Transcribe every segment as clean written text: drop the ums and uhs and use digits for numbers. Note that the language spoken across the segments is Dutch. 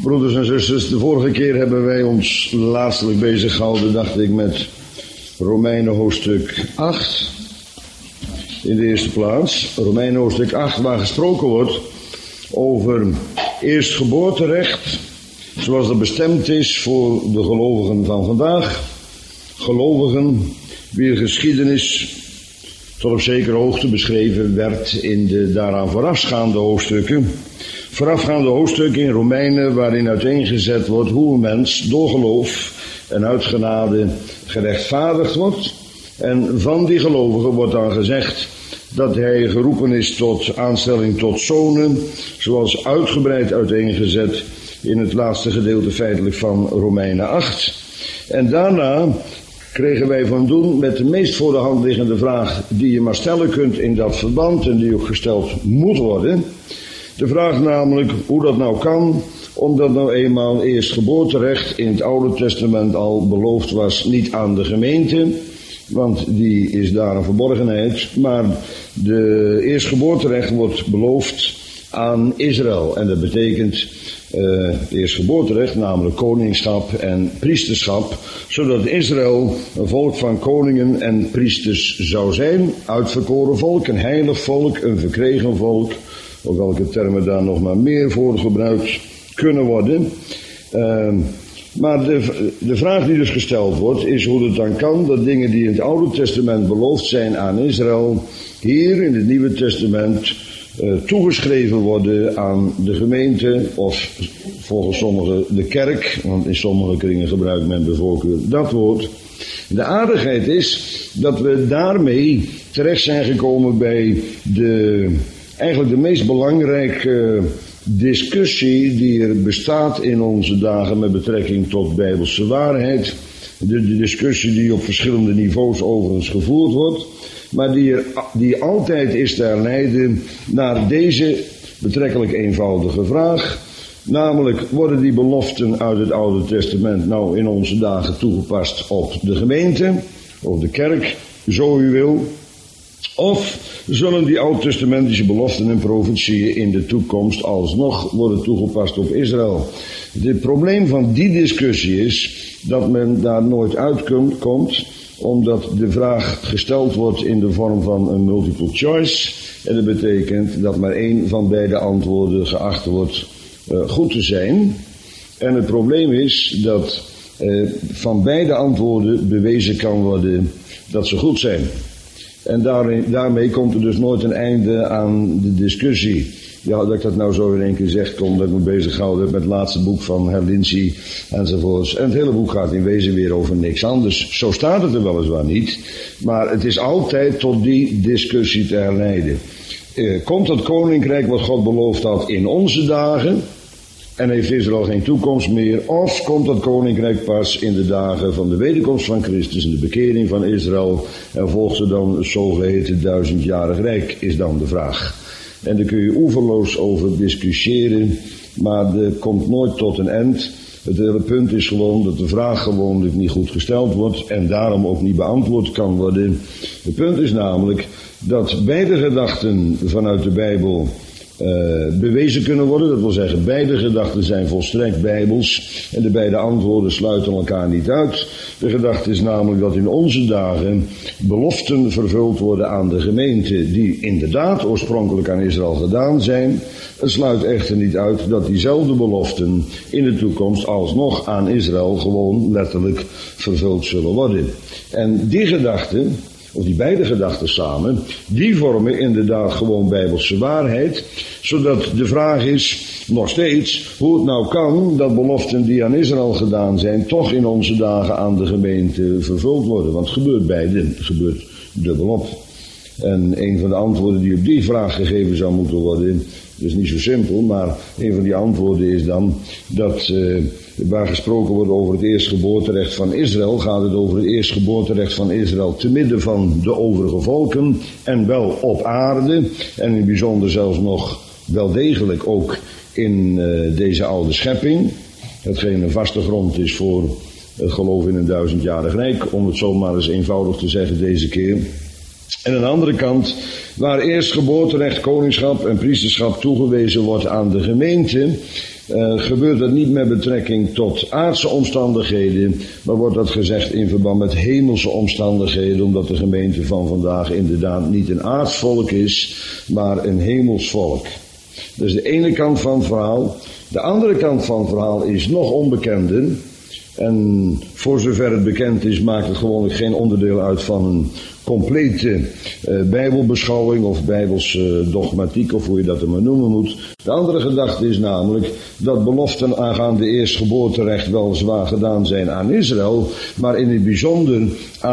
Broeders en zusters, de vorige keer hebben wij ons laatstelijk bezig gehouden, dacht ik, met Romeinen hoofdstuk 8. In de eerste plaats, Romeinen hoofdstuk 8, waar gesproken wordt over eerstgeboorterecht, zoals dat bestemd is voor de gelovigen van vandaag. Gelovigen, wier geschiedenis tot op zekere hoogte beschreven werd in de daaraan voorafgaande hoofdstukken. Voorafgaande hoofdstukken in Romeinen, waarin uiteengezet wordt hoe een mens door geloof en uit genade gerechtvaardigd wordt. En van die gelovigen wordt dan gezegd dat hij geroepen is tot aanstelling tot zonen, zoals uitgebreid uiteengezet in het laatste gedeelte feitelijk van Romeinen 8. En daarna kregen wij van doen met de meest voor de hand liggende vraag die je maar stellen kunt in dat verband en die ook gesteld moet worden. De vraag namelijk hoe dat nou kan, omdat nou eenmaal eerstgeboorterecht in het Oude Testament al beloofd was, niet aan de gemeente, want die is daar een verborgenheid, maar de eerstgeboorterecht wordt beloofd aan Israël. En dat betekent eerstgeboorterecht, namelijk koningschap en priesterschap, zodat Israël een volk van koningen en priesters zou zijn, uitverkoren volk, een heilig volk, een verkregen volk, op welke termen daar nog maar meer voor gebruikt kunnen worden. Maar de vraag die dus gesteld wordt, is hoe het dan kan dat dingen die in het Oude Testament beloofd zijn aan Israël, hier in het Nieuwe Testament toegeschreven worden aan de gemeente, of volgens sommigen de kerk, want in sommige kringen gebruikt men bij voorkeur dat woord. De aardigheid is dat we daarmee terecht zijn gekomen bij eigenlijk de meest belangrijke discussie die er bestaat in onze dagen met betrekking tot bijbelse waarheid. De discussie die op verschillende niveaus overigens gevoerd wordt, maar die altijd is te herleiden naar deze betrekkelijk eenvoudige vraag. Namelijk, worden die beloften uit het Oude Testament nou in onze dagen toegepast op de gemeente, of de kerk, zo u wil? Of zullen die oud-testamentische beloften en profetieën in de toekomst alsnog worden toegepast op Israël? Het probleem van die discussie is dat men daar nooit uitkomt, omdat de vraag gesteld wordt in de vorm van een multiple choice. En dat betekent dat maar één van beide antwoorden geacht wordt goed te zijn. En het probleem is dat van beide antwoorden bewezen kan worden dat ze goed zijn. En daarmee komt er dus nooit een einde aan de discussie. Ja, dat ik dat nou zo in één keer zeg, komt dat ik me bezig gehouden heb met het laatste boek van Herr Lindsay enzovoorts. En het hele boek gaat in wezen weer over niks anders. Zo staat het er weliswaar niet, maar het is altijd tot die discussie te herleiden. Komt dat koninkrijk wat God beloofd had in onze dagen en heeft Israël geen toekomst meer? Of komt dat koninkrijk pas in de dagen van de wederkomst van Christus en de bekering van Israël en volgt er dan het zogeheten 1000-jarig rijk, is dan de vraag. En daar kun je oeverloos over discussiëren, maar er komt nooit tot een eind. Het hele punt is gewoon dat de vraag gewoonlijk niet goed gesteld wordt en daarom ook niet beantwoord kan worden. Het punt is namelijk dat beide gedachten vanuit de Bijbel bewezen kunnen worden. Dat wil zeggen, beide gedachten zijn volstrekt bijbels en de beide antwoorden sluiten elkaar niet uit. De gedachte is namelijk dat in onze dagen beloften vervuld worden aan de gemeente die inderdaad oorspronkelijk aan Israël gedaan zijn. Het sluit echter niet uit dat diezelfde beloften in de toekomst alsnog aan Israël gewoon letterlijk vervuld zullen worden. En die gedachten, of die beide gedachten samen, die vormen inderdaad gewoon bijbelse waarheid, zodat de vraag is nog steeds hoe het nou kan dat beloften die aan Israël gedaan zijn toch in onze dagen aan de gemeente vervuld worden. Want het gebeurt beide, het gebeurt dubbelop. En een van de antwoorden die op die vraag gegeven zou moeten worden, dat is niet zo simpel, maar een van die antwoorden is dan dat waar gesproken wordt over het eerstgeboorterecht van Israël, gaat het over het eerstgeboorterecht van Israël te midden van de overige volken en wel op aarde en in het bijzonder zelfs nog wel degelijk ook in deze oude schepping, hetgeen een vaste grond is voor het geloof in een 1000-jarig rijk, om het zo maar eens eenvoudig te zeggen deze keer. En aan de andere kant, waar eerstgeboorterecht, koningschap en priesterschap toegewezen wordt aan de gemeente, gebeurt dat niet met betrekking tot aardse omstandigheden, maar wordt dat gezegd in verband met hemelse omstandigheden, omdat de gemeente van vandaag inderdaad niet een aards volk is, maar een hemels volk. Dat is de ene kant van het verhaal. De andere kant van het verhaal is nog onbekender. En voor zover het bekend is, maakt het gewoonlijk geen onderdeel uit van een complete bijbelbeschouwing of bijbelse dogmatiek, of hoe je dat er maar noemen moet. De andere gedachte is namelijk dat beloften aangaande eerstgeboorterecht wel zwaar gedaan zijn aan Israël, maar in het bijzonder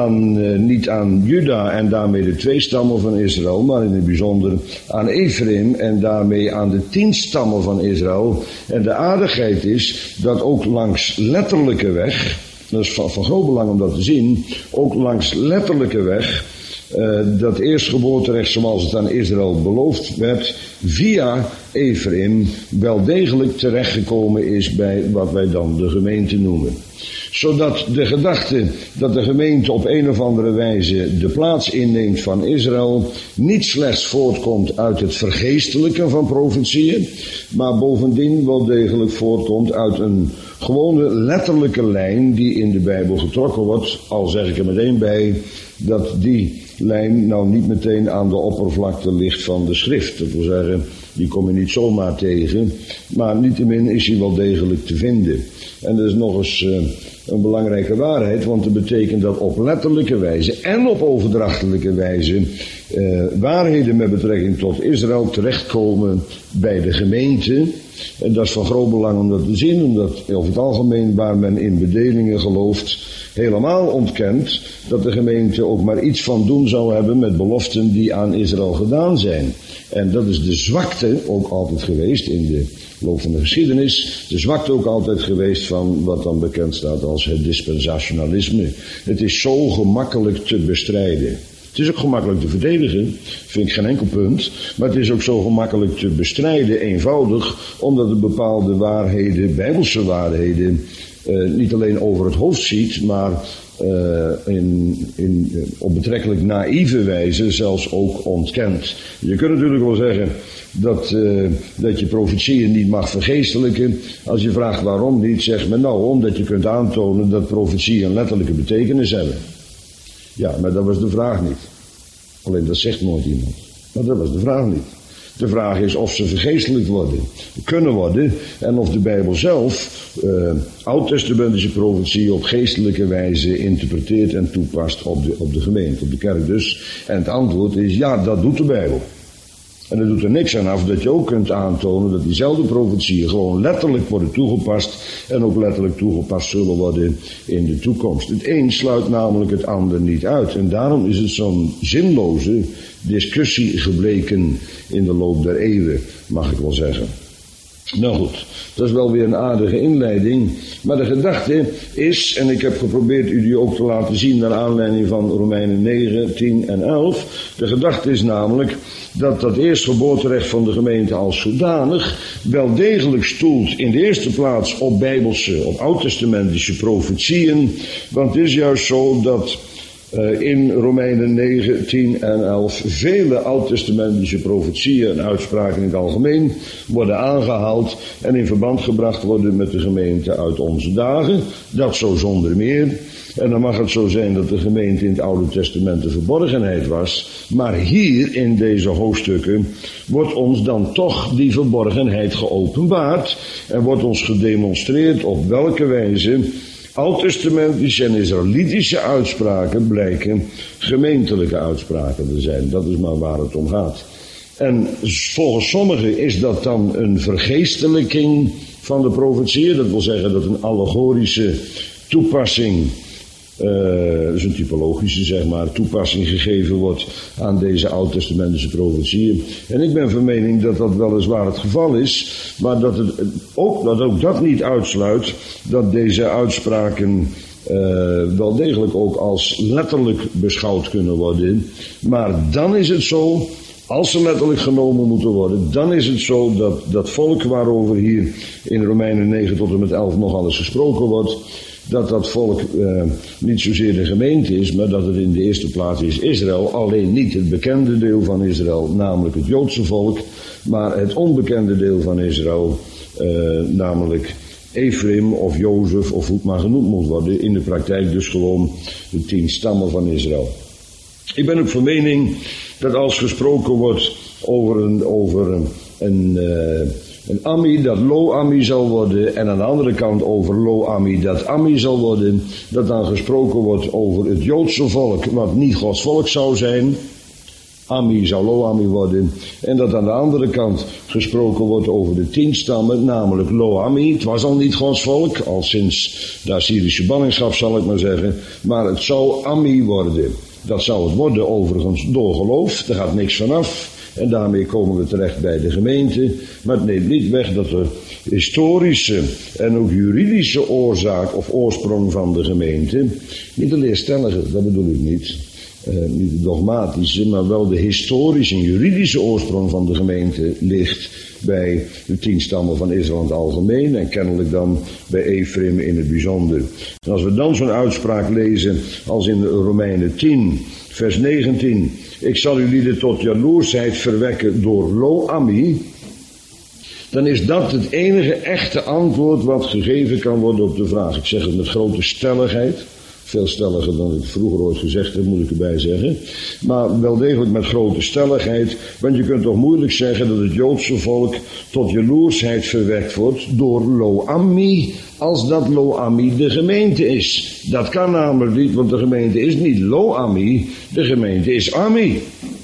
niet aan Juda en daarmee de 2 stammen van Israël, maar in het bijzonder aan Ephraim en daarmee aan de 10 stammen van Israël. En de aardigheid is dat ook langs letterlijke weg, dat is van groot belang om dat te zien, ook langs letterlijke weg, dat eerstgeboorterecht zoals het aan Israël beloofd werd, via Ephraim wel degelijk terechtgekomen is bij wat wij dan de gemeente noemen. Zodat de gedachte dat de gemeente op een of andere wijze de plaats inneemt van Israël niet slechts voortkomt uit het vergeestelijken van profetieën, maar bovendien wel degelijk voortkomt uit een gewone letterlijke lijn die in de Bijbel getrokken wordt. Al zeg ik er meteen bij dat die lijn nou niet meteen aan de oppervlakte ligt van de schrift. Dat wil zeggen, die kom je niet zomaar tegen, maar niettemin is die wel degelijk te vinden. En dat is nog eens een belangrijke waarheid, want dat betekent dat op letterlijke wijze en op overdrachtelijke wijze waarheden met betrekking tot Israël terechtkomen bij de gemeente. En dat is van groot belang om dat te zien, omdat over het algemeen waar men in bedelingen gelooft helemaal ontkent dat de gemeente ook maar iets van doen zou hebben met beloften die aan Israël gedaan zijn. En dat is de zwakte ook altijd geweest in de loop van de geschiedenis. De zwakte ook altijd geweest van wat dan bekend staat als het dispensationalisme. Het is zo gemakkelijk te bestrijden. Het is ook gemakkelijk te verdedigen, vind ik geen enkel punt. Maar het is ook zo gemakkelijk te bestrijden, eenvoudig, omdat het bepaalde waarheden, bijbelse waarheden, niet alleen over het hoofd ziet, maar op betrekkelijk naïeve wijze zelfs ook ontkent. Je kunt natuurlijk wel zeggen dat je profetieën niet mag vergeestelijken. Als je vraagt waarom niet, zegt men nou omdat je kunt aantonen dat profetieën een letterlijke betekenis hebben. Ja, maar dat was de vraag niet. Alleen dat zegt nooit iemand. Maar dat was de vraag niet. De vraag is of ze vergeestelijkt kunnen worden en of de Bijbel zelf oud-testamentische profetie op geestelijke wijze interpreteert en toepast op de gemeente, op de kerk dus. En het antwoord is ja, dat doet de Bijbel. En er doet er niks aan af dat je ook kunt aantonen dat diezelfde profetieën gewoon letterlijk worden toegepast en ook letterlijk toegepast zullen worden in de toekomst. Het een sluit namelijk het ander niet uit. En daarom is het zo'n zinloze discussie gebleken in de loop der eeuwen, mag ik wel zeggen. Nou goed, dat is wel weer een aardige inleiding. Maar de gedachte is, en ik heb geprobeerd u die ook te laten zien naar aanleiding van Romeinen 9, 10 en 11. De gedachte is namelijk dat eerstgeboorterecht van de gemeente als zodanig wel degelijk stoelt in de eerste plaats op bijbelse, op oud-testamentische profetieën. Want het is juist zo dat in Romeinen 9, 10 en 11 vele oud-testamentische profetieën en uitspraken in het algemeen worden aangehaald en in verband gebracht worden met de gemeente uit onze dagen. Dat zo zonder meer. En dan mag het zo zijn dat de gemeente in het Oude Testament de verborgenheid was. Maar hier in deze hoofdstukken wordt ons dan toch die verborgenheid geopenbaard en wordt ons gedemonstreerd op welke wijze oud-testamentische en israëlitische uitspraken blijken gemeentelijke uitspraken te zijn. Dat is maar waar het om gaat. En volgens sommigen is dat dan een vergeestelijking van de profetieën. Dat wil zeggen dat een allegorische toepassing, dus een typologische zeg maar, toepassing gegeven wordt aan deze oud-testamentische profetieën. En ik ben van mening dat dat weliswaar het geval is, maar dat ook dat niet uitsluit dat deze uitspraken wel degelijk ook als letterlijk beschouwd kunnen worden. Maar dan is het zo, als ze letterlijk genomen moeten worden, dan is het zo dat dat volk waarover hier in Romeinen 9 tot en met 11 nog alles gesproken wordt, dat volk niet zozeer de gemeente is, maar dat het in de eerste plaats is Israël. Alleen niet het bekende deel van Israël, namelijk het Joodse volk, maar het onbekende deel van Israël, namelijk Ephraim of Jozef of hoe het maar genoemd moet worden. In de praktijk dus gewoon de 10 stammen van Israël. Ik ben ook van mening dat als gesproken wordt over een Ammi dat Lo-Ammi zal worden en aan de andere kant over Lo-Ammi dat Ammi zal worden, dat dan gesproken wordt over het Joodse volk wat niet Gods volk zou zijn. Ammi zou Lo-Ammi worden. En dat aan de andere kant gesproken wordt over de 10 stammen, namelijk Lo-Ammi. Het was al niet Gods volk, al sinds de Assyrische ballingschap zal ik maar zeggen. Maar het zou Ammi worden. Dat zou het worden overigens door geloof. Daar gaat niks vanaf. En daarmee komen we terecht bij de gemeente. Maar het neemt niet weg dat de historische en ook juridische oorzaak of oorsprong van de gemeente, niet de leerstellige, dat bedoel ik niet. Niet de dogmatische, maar wel de historische en juridische oorsprong van de gemeente ligt bij de 10 stammen van Israël in het algemeen en kennelijk dan bij Ephraim in het bijzonder. En als we dan zo'n uitspraak lezen als in Romeinen 10, vers 19. Ik zal uw lieden tot jaloersheid verwekken door Lo-Ammi. Dan is dat het enige echte antwoord wat gegeven kan worden op de vraag. Ik zeg het met grote stelligheid. Veel stelliger dan ik vroeger ooit gezegd heb, moet ik erbij zeggen. Maar wel degelijk met grote stelligheid. Want je kunt toch moeilijk zeggen dat het Joodse volk tot jaloersheid verwekt wordt door Lo-Ammi, als dat Lo-Ammi de gemeente is. Dat kan namelijk niet, want de gemeente is niet Lo-Ammi, de gemeente is Ammi.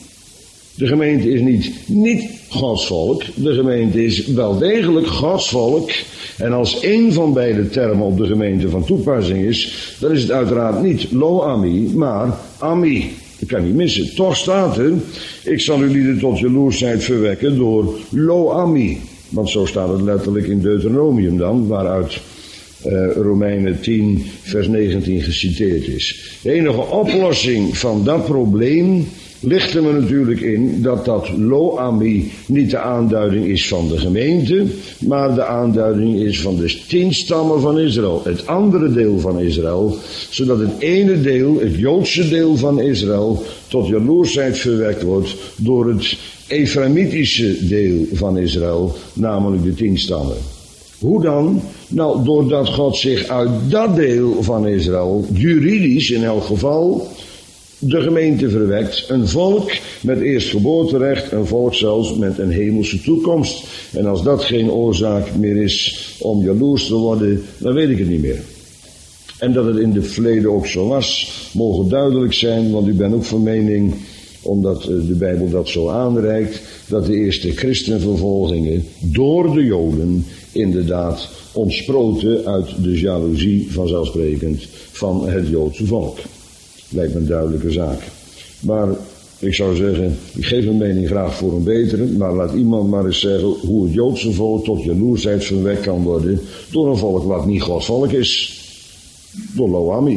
De gemeente is niet Gods volk, de gemeente is wel degelijk Gods volk. En als één van beide termen op de gemeente van toepassing is, dan is het uiteraard niet Lo-Ammi, maar Ammi. Dat kan niet missen. Toch staat er, ik zal uw lieden tot jaloersheid verwekken door Lo-Ammi. Want zo staat het letterlijk in Deuteronomium dan, waaruit Romeinen 10 vers 19 geciteerd is. De enige oplossing van dat probleem ligt er me natuurlijk in dat Lo-Ammi niet de aanduiding is van de gemeente, maar de aanduiding is van de 10 stammen van Israël, het andere deel van Israël, zodat het ene deel, het Joodse deel van Israël, tot jaloersheid verwekt wordt door het Efraimitische deel van Israël, namelijk de 10 stammen. Hoe dan? Nou, doordat God zich uit dat deel van Israël, juridisch in elk geval, de gemeente verwekt, een volk met eerstgeboorterecht, een volk zelfs met een hemelse toekomst. En als dat geen oorzaak meer is om jaloers te worden, dan weet ik het niet meer. En dat het in het verleden ook zo was, mogen duidelijk zijn, want u bent ook van mening, omdat de Bijbel dat zo aanreikt, dat de eerste christenvervolgingen door de Joden inderdaad ontsproten uit de jaloezie vanzelfsprekend van het Joodse volk. Lijkt me een duidelijke zaak. Maar ik zou zeggen, ik geef mijn mening graag voor een betere, maar laat iemand maar eens zeggen hoe het Joodse volk tot jaloersheid verwekt kan worden door een volk wat niet Gods volk is. Door Lo-Ammi.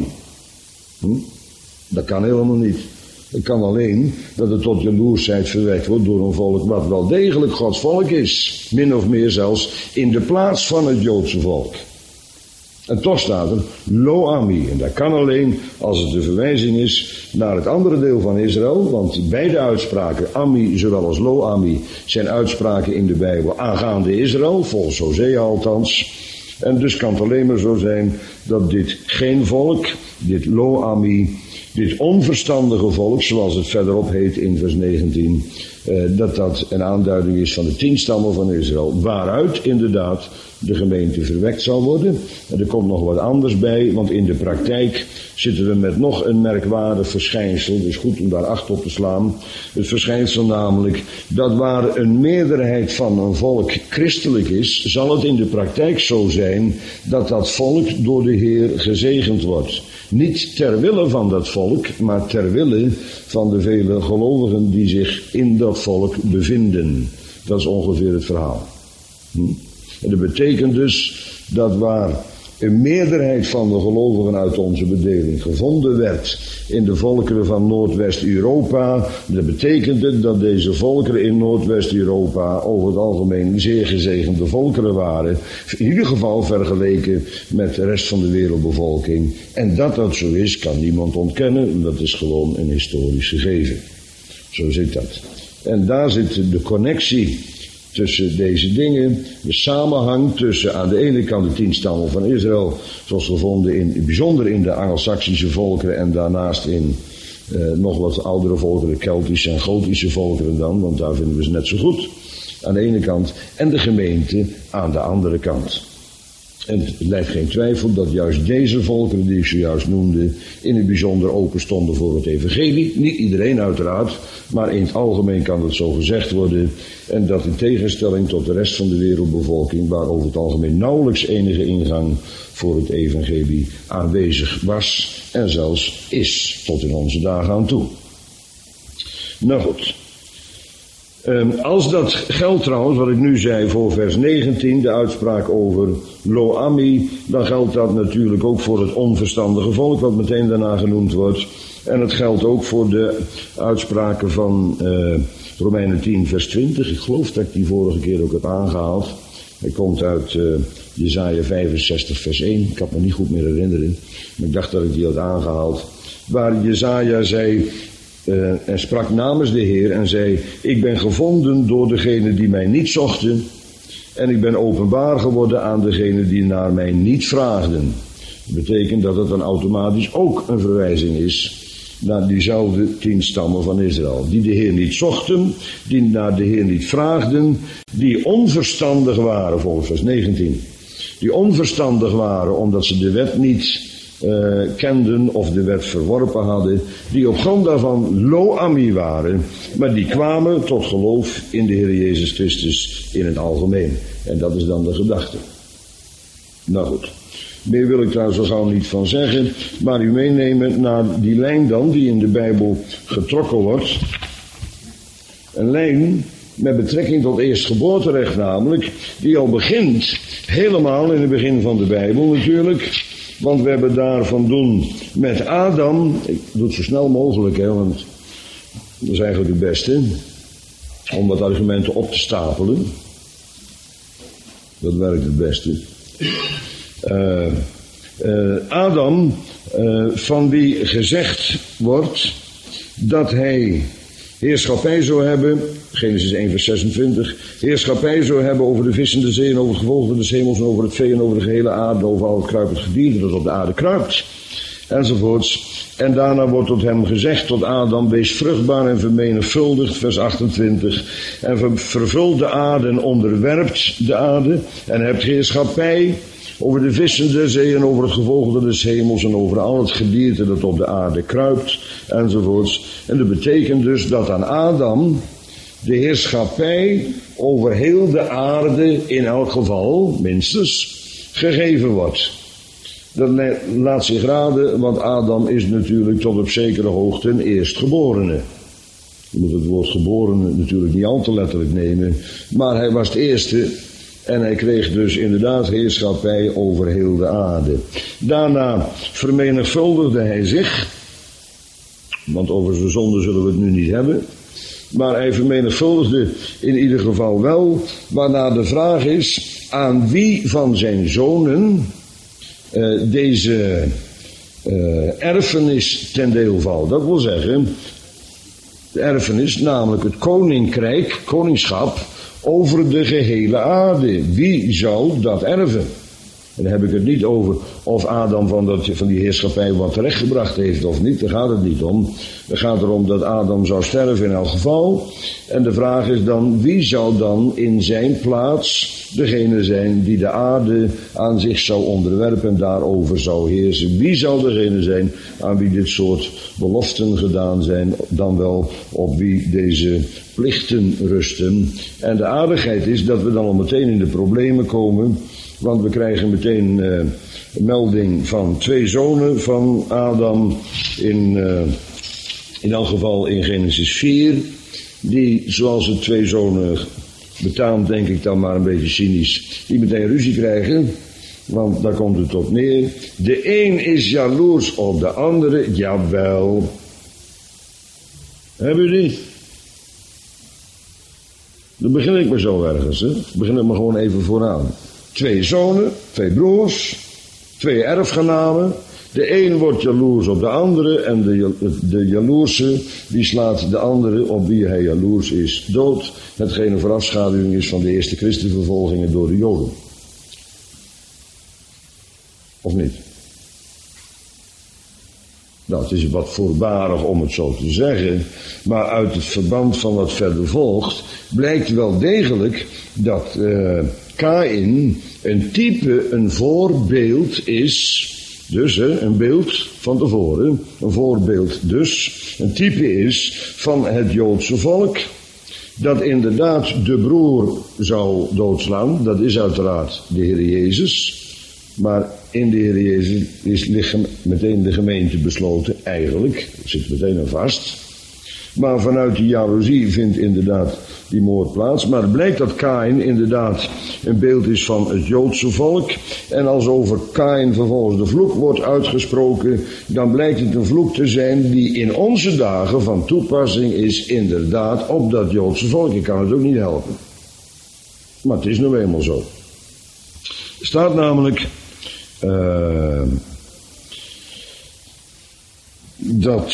Dat kan helemaal niet. Het kan alleen dat het tot jaloersheid verwekt wordt door een volk wat wel degelijk Gods volk is. Min of meer zelfs in de plaats van het Joodse volk. En toch staat er Lo-Ammi. En dat kan alleen als het de verwijzing is naar het andere deel van Israël. Want beide uitspraken, Ammi zowel als Lo-Ammi, zijn uitspraken in de Bijbel aangaande Israël, volgens Hosea althans. En dus kan het alleen maar zo zijn dat dit geen volk, dit Lo-Ammi, dit onverstandige volk, zoals het verderop heet in vers 19, dat een aanduiding is van de 10 stammen van Israël, waaruit inderdaad de gemeente verwekt zal worden. En er komt nog wat anders bij, want in de praktijk zitten we met nog een merkwaardig verschijnsel. Het is goed om daar acht op te slaan. Het verschijnsel namelijk dat waar een meerderheid van een volk christelijk is, zal het in de praktijk zo zijn dat dat volk door de Heer gezegend wordt. Niet ter wille van dat volk, maar ter wille van de vele gelovigen die zich in dat volk bevinden. Dat is ongeveer het verhaal. En dat betekent dus dat waar een meerderheid van de gelovigen uit onze bedeling gevonden werd in de volkeren van Noordwest-Europa, dat betekent het dat deze volkeren in Noordwest-Europa over het algemeen zeer gezegende volkeren waren, in ieder geval vergeleken met de rest van de wereldbevolking. En dat dat zo is, kan niemand ontkennen, dat is gewoon een historisch gegeven. Zo zit dat. En daar zit de connectie tussen deze dingen, de samenhang tussen aan de ene kant de 10 stammen van Israël, zoals gevonden bijzonder in de Angelsaksische volkeren en daarnaast in nog wat oudere volkeren, de Keltische en Gotische volkeren dan, want daar vinden we ze net zo goed, aan de ene kant, en de gemeente aan de andere kant. En het lijkt geen twijfel dat juist deze volkeren die ik zojuist noemde in het bijzonder open stonden voor het evangelie. Niet iedereen uiteraard, maar in het algemeen kan het zo gezegd worden. En dat in tegenstelling tot de rest van de wereldbevolking, waar over het algemeen nauwelijks enige ingang voor het evangelie aanwezig was en zelfs is tot in onze dagen aan toe. Nou goed. Als dat geldt trouwens, wat ik nu zei voor vers 19, de uitspraak over Lo Ami, dan geldt dat natuurlijk ook voor het onverstandige volk, wat meteen daarna genoemd wordt. En het geldt ook voor de uitspraken van Romeinen 10 vers 20. Ik geloof dat ik die vorige keer ook heb aangehaald. Hij komt uit Jesaja 65 vers 1. Ik kan me niet goed meer herinneren, maar ik dacht dat ik die had aangehaald. Waar Jesaja zei... en sprak namens de Heer en zei: ik ben gevonden door degenen die mij niet zochten en ik ben openbaar geworden aan degenen die naar mij niet vraagden. Dat betekent dat het dan automatisch ook een verwijzing is naar diezelfde 10 stammen van Israël. Die de Heer niet zochten, die naar de Heer niet vraagden, die onverstandig waren, volgens vers 19. Die onverstandig waren omdat ze de wet niet kenden of de wet verworpen hadden, die op grond daarvan Lo Ami waren, maar die kwamen tot geloof in de Heer Jezus Christus in het algemeen. En dat is dan de gedachte. Nou goed, meer wil ik daar zo gauw niet van zeggen, maar u meenemen naar die lijn dan, die in de Bijbel getrokken wordt. Een lijn met betrekking tot eerstgeboorterecht namelijk, die al begint, helemaal in het begin van de Bijbel natuurlijk. Want we hebben daar van doen met Adam. Ik doe het zo snel mogelijk, hè, want dat is eigenlijk het beste. Om wat argumenten op te stapelen. Dat werkt het beste. Adam, van wie gezegd wordt dat hij heerschappij zou hebben, Genesis 1 vers 26, heerschappij zou hebben over de vissende zee en over het gevolgde des hemels en over het vee en over de gehele aarde, over al het kruipend gedierte dat op de aarde kruipt, enzovoorts. En daarna wordt tot hem gezegd, tot Adam, wees vruchtbaar en vermenigvuldigd, vers 28, en vervult de aarde en onderwerpt de aarde en hebt heerschappij over de vissen der zee en over het gevolgde des hemels en over al het gedierte dat op de aarde kruipt, enzovoorts. En dat betekent dus dat aan Adam de heerschappij over heel de aarde in elk geval, minstens, gegeven wordt. Dat laat zich raden, want Adam is natuurlijk tot op zekere hoogte een eerstgeborene. Je moet het woord geborene natuurlijk niet al te letterlijk nemen, maar hij was het eerste. En hij kreeg dus inderdaad heerschappij over heel de aarde. Daarna vermenigvuldigde hij zich. Want over zijn zonde zullen we het nu niet hebben. Maar hij vermenigvuldigde in ieder geval wel. Waarna de vraag is: aan wie van zijn zonen deze erfenis ten deel valt. Dat wil zeggen, de erfenis, namelijk het koninkrijk, koningschap, over de gehele aarde. Wie zou dat erven? En dan heb ik het niet over of Adam van die heerschappij wat terechtgebracht heeft of niet. Daar gaat het niet om. Het gaat erom dat Adam zou sterven in elk geval. En de vraag is dan, wie zou dan in zijn plaats degene zijn die de aarde aan zich zou onderwerpen en daarover zou heersen? Wie zou degene zijn aan wie dit soort beloften gedaan zijn, dan wel op wie deze plichten rusten? En de aardigheid is dat we dan al meteen in de problemen komen. Want we krijgen meteen een melding van 2 zonen van Adam in elk geval in Genesis 4. Die, zoals het 2 zonen betaamt, denk ik dan maar een beetje cynisch, die meteen ruzie krijgen. Want daar komt het op neer. De een is jaloers op de andere, jawel. Hebben jullie? Dan begin ik maar zo ergens, hè. Begin ik maar gewoon even vooraan. 2 zonen, 2 broers, 2 erfgenamen. De een wordt jaloers op de andere en de jaloerse die slaat de andere op wie hij jaloers is dood. Hetgeen een voorafschaduwing is van de eerste christenvervolgingen door de Joden. Of niet? Nou, het is wat voorbarig om het zo te zeggen, maar uit het verband van wat verder volgt, blijkt wel degelijk dat Kaïn een type, een voorbeeld is, dus een beeld van tevoren, een voorbeeld dus, een type is van het Joodse volk, dat inderdaad de broer zou doodslaan, dat is uiteraard de Heer Jezus. Maar in de Heer Jezus ligt meteen de gemeente besloten, eigenlijk, zit meteen aan vast. Maar vanuit die jaloezie vindt inderdaad die moord plaats. Maar het blijkt dat Kaïn inderdaad een beeld is van het Joodse volk. En als over Kaïn vervolgens de vloek wordt uitgesproken, dan blijkt het een vloek te zijn die in onze dagen van toepassing is inderdaad op dat Joodse volk. Ik kan het ook niet helpen. Maar het is nou eenmaal zo. Er staat namelijk dat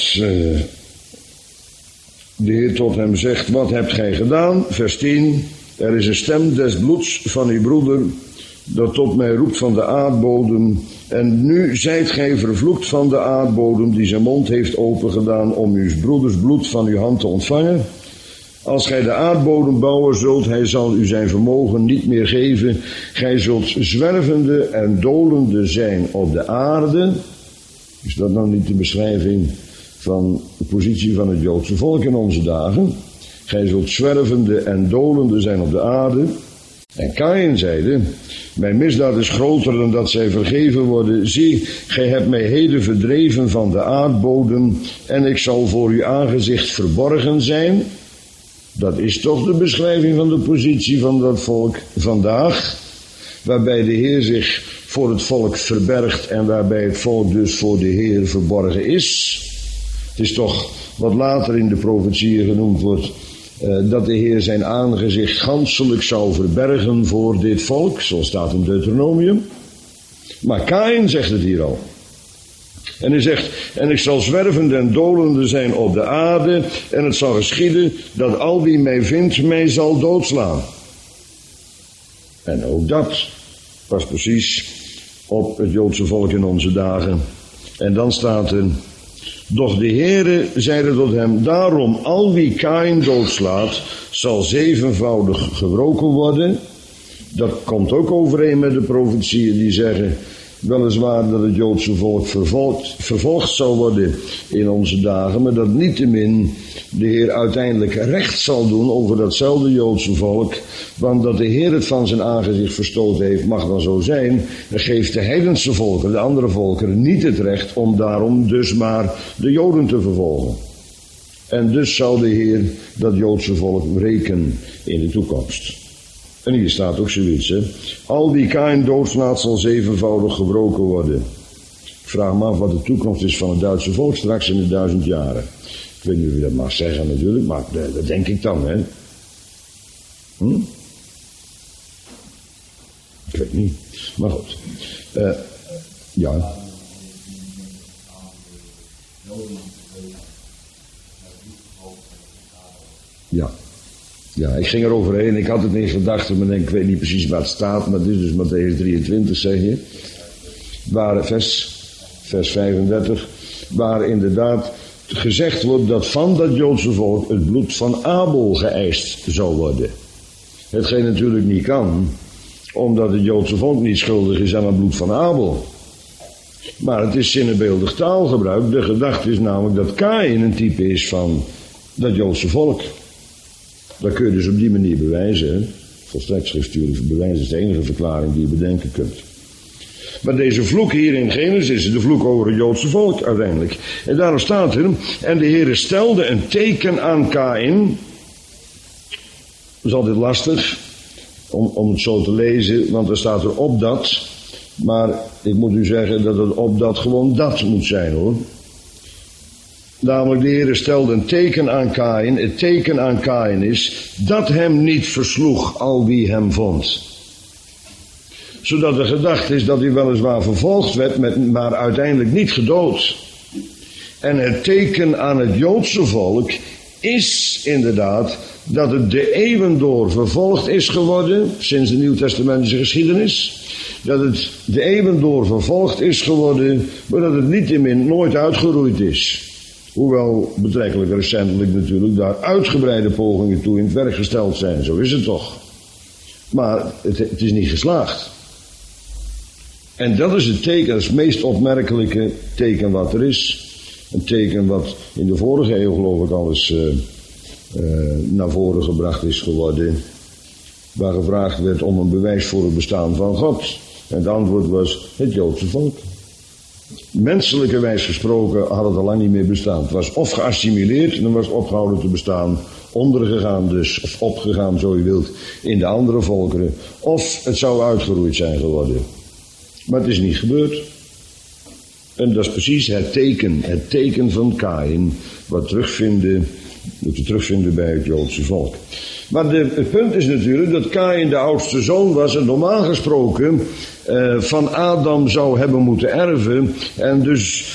de Heer tot hem zegt, wat hebt gij gedaan? Vers 10, er is een stem des bloeds van uw broeder, dat tot mij roept van de aardbodem. En nu zijt gij vervloekt van de aardbodem, die zijn mond heeft opengedaan om uw broeders bloed van uw hand te ontvangen. Als gij de aardbodem bouwen zult, hij zal u zijn vermogen niet meer geven. Gij zult zwervende en dolende zijn op de aarde. Is dat nou niet de beschrijving van de positie van het Joodse volk in onze dagen? Gij zult zwervende en dolende zijn op de aarde. En Kaïn zeide, mijn misdaad is groter dan dat zij vergeven worden. Zie, gij hebt mij heden verdreven van de aardbodem en ik zal voor uw aangezicht verborgen zijn. Dat is toch de beschrijving van de positie van dat volk vandaag, waarbij de Heer zich voor het volk verbergt en waarbij het volk dus voor de Heer verborgen is. Het is toch wat later in de profetieën genoemd wordt, dat de Heer zijn aangezicht ganselijk zou verbergen voor dit volk, zoals staat in Deuteronomium. Maar Kaïn zegt het hier al. En hij zegt, en ik zal zwervende en dolende zijn op de aarde, en het zal geschieden dat al wie mij vindt, mij zal doodslaan. En ook dat past precies op het Joodse volk in onze dagen. En dan staat er, doch de Heere zeide tot hem, daarom al wie Kaïn doodslaat, zal zevenvoudig gewroken worden. Dat komt ook overeen met de profetieën die zeggen, weliswaar dat het Joodse volk vervolgd zal worden in onze dagen, maar dat niettemin de Heer uiteindelijk recht zal doen over datzelfde Joodse volk, want dat de Heer het van zijn aangezicht verstoten heeft, mag dan zo zijn, dan geeft de heidense volken, de andere volkeren, niet het recht om daarom dus maar de Joden te vervolgen. En dus zal de Heer dat Joodse volk wreken in de toekomst. En hier staat ook zoiets, hè. Al wie Kaïn doodslaat zal zevenvoudig gebroken worden. Ik vraag me af wat de toekomst is van het Duitse volk straks in de 1000 jaren. Ik weet niet of je dat mag zeggen natuurlijk, maar dat denk ik dan, hè. Ik weet niet. Maar goed. Ja. Ja. Ja, ik ging er overheen. Ik had het in gedachten, maar ik weet niet precies waar het staat. Maar dit is dus Mattheüs 23, zeg je. Waar vers 35. Waar inderdaad gezegd wordt dat van dat Joodse volk het bloed van Abel geëist zou worden. Hetgeen natuurlijk niet kan, omdat het Joodse volk niet schuldig is aan het bloed van Abel. Maar het is zinnebeeldig taalgebruik. De gedachte is namelijk dat Kaïn een type is van dat Joodse volk. Dat kun je dus op die manier bewijzen. Hè? Volstrekt schriftuurlijk bewijzen is de enige verklaring die je bedenken kunt. Maar deze vloek hier in Genesis is de vloek over het Joodse volk uiteindelijk. En daarom staat er, en de Heere stelde een teken aan Kaïn. Dat is altijd lastig om het zo te lezen, want er staat er op dat. Maar ik moet u zeggen dat het op dat gewoon dat moet zijn, hoor. Namelijk de Heere stelde een teken aan Kaïn. Het teken aan Kaïn is dat hem niet versloeg al wie hem vond. zodat de gedachte is dat hij weliswaar vervolgd werd, maar uiteindelijk niet gedood. En het teken aan het Joodse volk is inderdaad dat het de eeuwen door vervolgd is geworden, sinds de Nieuwtestamentische geschiedenis. Dat het de eeuwen door vervolgd is geworden, maar dat het niettemin nooit uitgeroeid is. Hoewel betrekkelijk recentelijk natuurlijk daar uitgebreide pogingen toe in het werk gesteld zijn, zo is het toch. Maar het is niet geslaagd. En dat is het teken, dat is het meest opmerkelijke teken wat er is. Een teken wat in de vorige eeuw geloof ik al eens naar voren gebracht is geworden. Waar gevraagd werd om een bewijs voor het bestaan van God. En het antwoord was het Joodse volk. Menselijkerwijs gesproken had het al lang niet meer bestaan. Het was of geassimileerd en dan was het opgehouden te bestaan. Ondergegaan dus, of opgegaan zo je wilt, in de andere volkeren. Of het zou uitgeroeid zijn geworden. Maar het is niet gebeurd. En dat is precies het teken van Kaïn, wat we terugvinden bij het Joodse volk. Maar het punt is natuurlijk dat Kaïn de oudste zoon was en normaal gesproken van Adam zou hebben moeten erven. En dus,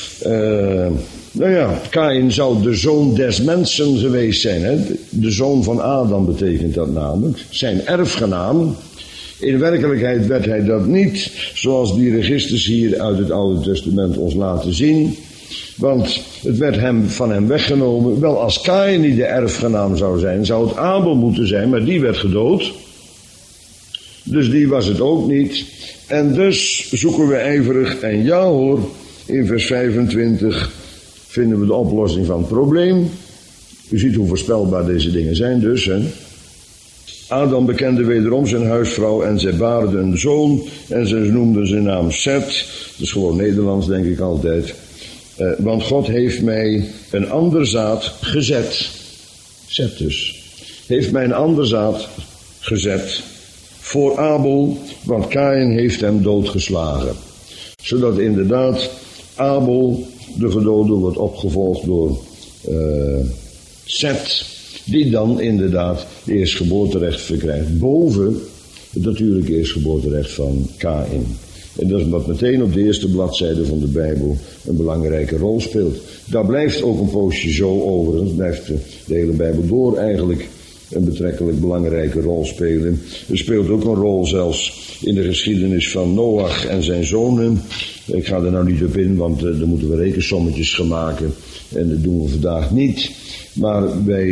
Kaïn zou de zoon des mensen geweest zijn. Hè? De zoon van Adam betekent dat namelijk, zijn erfgenaam. In werkelijkheid werd hij dat niet, zoals die registers hier uit het Oude Testament ons laten zien. Want het werd van hem weggenomen. Wel, als Kaïn niet de erfgenaam zou zijn, zou het Abel moeten zijn, maar die werd gedood. Dus die was het ook niet. En dus zoeken we ijverig, en ja hoor, in vers 25 vinden we de oplossing van het probleem. U ziet hoe voorspelbaar deze dingen zijn dus, hè. Adam bekende wederom zijn huisvrouw en zij baarde een zoon en ze noemden zijn naam Set. Dat is gewoon Nederlands, denk ik altijd. Want God heeft mij een ander zaad gezet. Set dus. Heeft mij een ander zaad gezet voor Abel, want Kaïn heeft hem doodgeslagen. Zodat inderdaad Abel, de gedode, wordt opgevolgd door Set. Die dan inderdaad het eerstgeboorterecht verkrijgt boven het natuurlijke eerstgeboorterecht van Kaïn. En dat is wat meteen op de eerste bladzijde van de Bijbel een belangrijke rol speelt. Daar blijft ook een poosje zo overigens, blijft de hele Bijbel door eigenlijk een betrekkelijk belangrijke rol spelen. Er speelt ook een rol zelfs in de geschiedenis van Noach en zijn zonen. Ik ga er nou niet op in, want daar moeten we rekensommetjes gaan maken. En dat doen we vandaag niet. Maar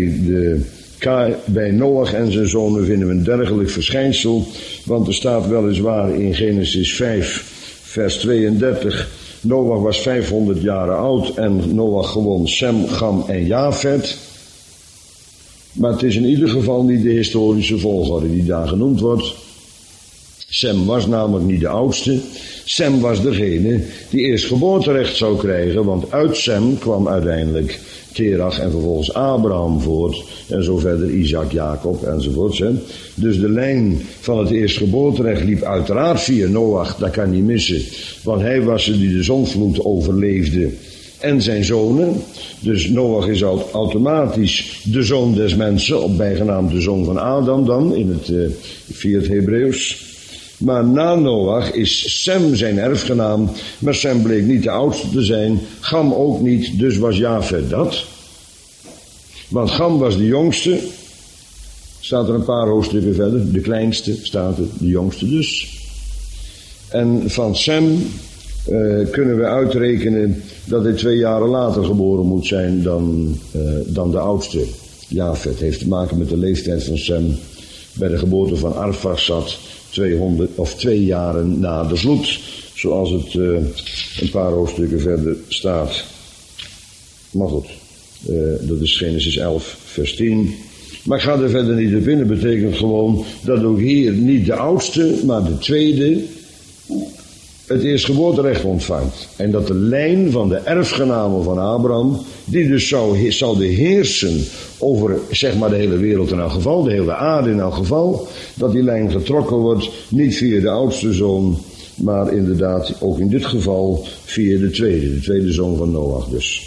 bij Noach en zijn zonen vinden we een dergelijk verschijnsel. Want er staat weliswaar in Genesis 5, vers 32... Noach was 500 jaren oud en Noach gewoon Sem, Cham en Jafet. Maar het is in ieder geval niet de historische volgorde die daar genoemd wordt. Sem was namelijk niet de oudste. Sem was degene die eerst geboorterecht zou krijgen, want uit Sem kwam uiteindelijk Terach en vervolgens Abraham voort. En zo verder Isaac, Jacob enzovoorts. Hè. Dus de lijn van het eerstgeboorterecht liep uiteraard via Noach, dat kan niet missen. Want hij was het die de zondvloed overleefde. En zijn zonen. Dus Noach is automatisch de zoon des mensen, bijgenaamd de zoon van Adam dan, via het Hebreeuws. Maar na Noach is Sem zijn erfgenaam, maar Sem bleek niet de oudste te zijn, Cham ook niet, dus was Jafet dat. Want Cham was de jongste, staat er een paar hoofdstukken verder, de kleinste staat er, de jongste dus. En van Sem kunnen we uitrekenen dat hij 2 jaren later geboren moet zijn dan de oudste. Jafet heeft te maken met de leeftijd van Sem bij de geboorte van Arphaxad. 2 jaren na de vloed, zoals het een paar hoofdstukken verder staat. Maar goed, dat is Genesis 11, vers 10. Maar ik ga er verder niet op in. Dat betekent gewoon dat ook hier niet de oudste, maar de tweede het eerstgeboorterecht ontvangt. En dat de lijn van de erfgenamen van Abraham, die dus zou heersen over zeg maar de hele wereld in elk geval, de hele aarde in elk geval, dat die lijn getrokken wordt, niet via de oudste zoon, maar inderdaad ook in dit geval via de tweede zoon van Noach dus.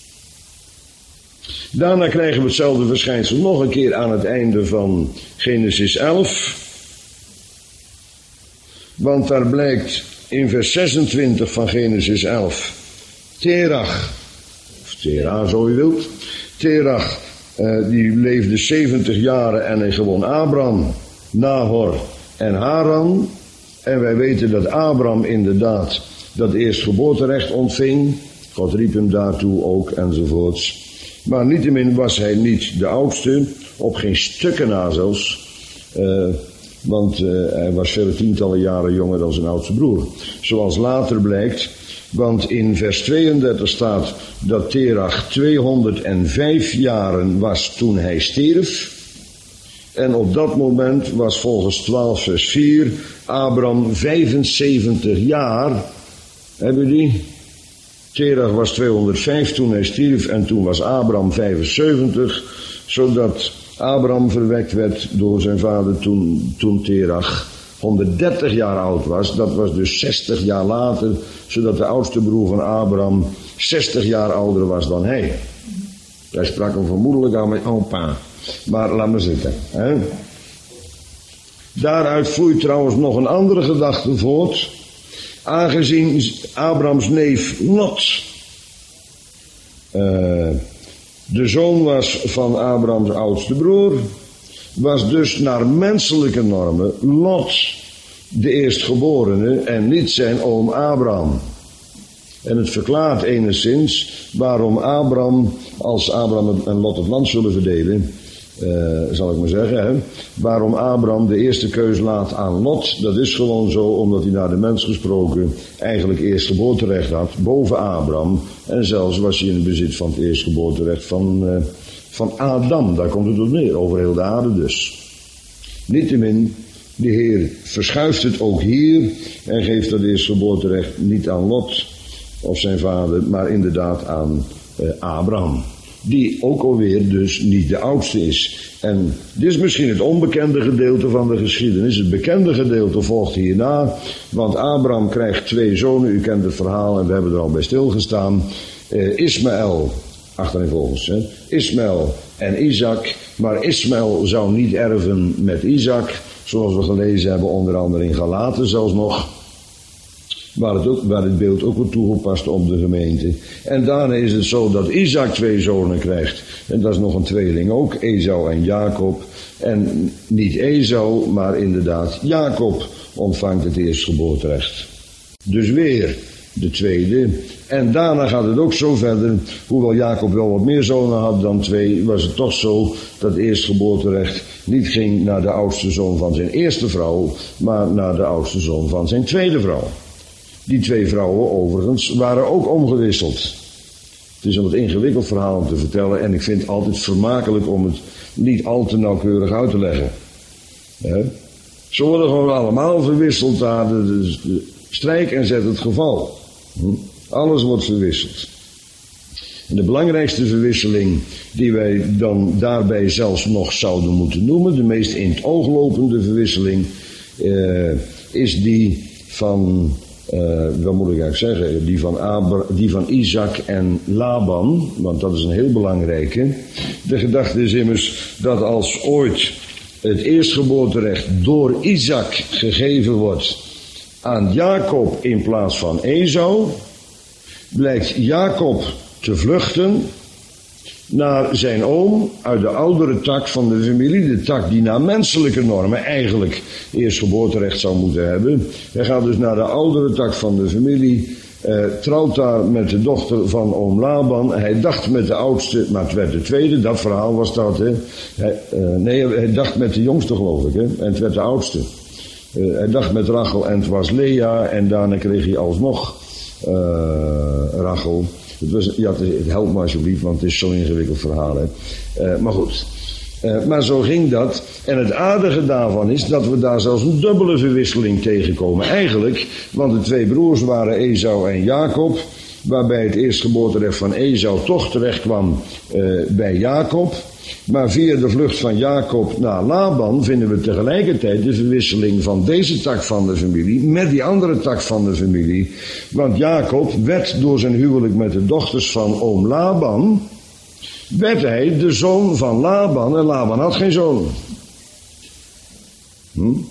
Daarna krijgen we hetzelfde verschijnsel nog een keer aan het einde van Genesis 11. Want daar blijkt in vers 26 van Genesis 11. Terach, of Terah zo je wilt. Terach, die leefde 70 jaren en hij gewoon Abram, Nahor en Haran. En wij weten dat Abram inderdaad dat eerstgeboorterecht ontving. God riep hem daartoe ook enzovoorts. Maar niettemin was hij niet de oudste, op geen stukken na zelfs. Want hij was vele tientallen jaren jonger dan zijn oudste broer. Zoals later blijkt, want in vers 32 staat dat Terach 205 jaren was toen hij stierf. En op dat moment was volgens 12 vers 4 Abram 75 jaar. Hebben we die? Terach was 205 toen hij stierf en toen was Abram 75. Zodat Abram verwekt werd door zijn vader toen Terach 130 jaar oud was. Dat was dus 60 jaar later, zodat de oudste broer van Abram 60 jaar ouder was dan hij. Hij sprak hem vermoedelijk aan mijn opa. Maar laat maar zitten. Hè? Daaruit vloeit trouwens nog een andere gedachte voort. Aangezien Abrams neef Lot de zoon was van Abrams oudste broer, was dus naar menselijke normen Lot de eerstgeborene en niet zijn oom Abraham. En het verklaart enigszins waarom Abram, als Abram en Lot het land zullen verdelen, zal ik maar zeggen, hè, waarom Abram de eerste keus laat aan Lot. Dat is gewoon zo, omdat hij naar de mens gesproken eigenlijk eerstgeboorterecht had, boven Abram. En zelfs was hij in het bezit van het eerstgeboorterecht van Adam. Daar komt het op neer, over heel de aarde dus. Niettemin, de Heer verschuift het ook hier en geeft dat eerstgeboorterecht niet aan Lot of zijn vader, maar inderdaad aan Abraham. Die ook alweer dus niet de oudste is. En dit is misschien het onbekende gedeelte van de geschiedenis. Het bekende gedeelte volgt hierna. Want Abraham krijgt 2 zonen. U kent het verhaal en we hebben er al bij stilgestaan. Ismaël, achtereenvolgens. Hè? Ismaël en Isaac. Maar Ismaël zou niet erven met Isaac. Zoals we gelezen hebben, onder andere in Galaten zelfs nog. Waar het beeld ook wordt toegepast op de gemeente. En daarna is het zo dat Isaac 2 zonen krijgt. En dat is nog een tweeling ook, Esau en Jacob. En niet Esau, maar inderdaad Jacob ontvangt het eerstgeboorterecht. Dus weer de tweede. En daarna gaat het ook zo verder. Hoewel Jacob wel wat meer zonen had dan 2, was het toch zo dat het eerstgeboorterecht niet ging naar de oudste zoon van zijn eerste vrouw, maar naar de oudste zoon van zijn tweede vrouw. Die 2 vrouwen overigens waren ook omgewisseld. Het is een wat ingewikkeld verhaal om te vertellen en ik vind het altijd vermakelijk om het niet al te nauwkeurig uit te leggen. Ze worden gewoon allemaal verwisseld daar, de strijk en zet het geval. Alles wordt verwisseld. En de belangrijkste verwisseling die wij dan daarbij zelfs nog zouden moeten noemen, de meest in het oog lopende verwisseling, is die van... wat moet ik eigenlijk zeggen, die van Isaac en Laban, want dat is een heel belangrijke. De gedachte is immers dat als ooit het eerstgeboorterecht door Isaac gegeven wordt aan Jacob in plaats van Esau, blijkt Jacob te vluchten naar zijn oom uit de oudere tak van de familie, de tak die naar menselijke normen eigenlijk eerstgeboorterecht zou moeten hebben. Hij gaat dus naar de oudere tak van de familie, trouwt daar met de dochter van oom Laban. Hij dacht met de oudste, maar het werd de tweede, dat verhaal was dat, hè. Hij dacht met de jongste geloof ik, hè, en het werd de oudste. Hij dacht met Rachel en het was Lea en daarna kreeg hij alsnog Rachel. Het helpt me alsjeblieft, want het is zo'n ingewikkeld verhaal. Hè. Maar goed. Maar zo ging dat. En het aardige daarvan is dat we daar zelfs een dubbele verwisseling tegenkomen. Eigenlijk, want de 2 broers waren Esau en Jacob. Waarbij het eerstgeboorterecht van Esau toch terecht kwam bij Jacob. Maar via de vlucht van Jacob naar Laban vinden we tegelijkertijd de verwisseling van deze tak van de familie met die andere tak van de familie. Want Jacob werd door zijn huwelijk met de dochters van oom Laban, werd hij de zoon van Laban en Laban had geen zoon.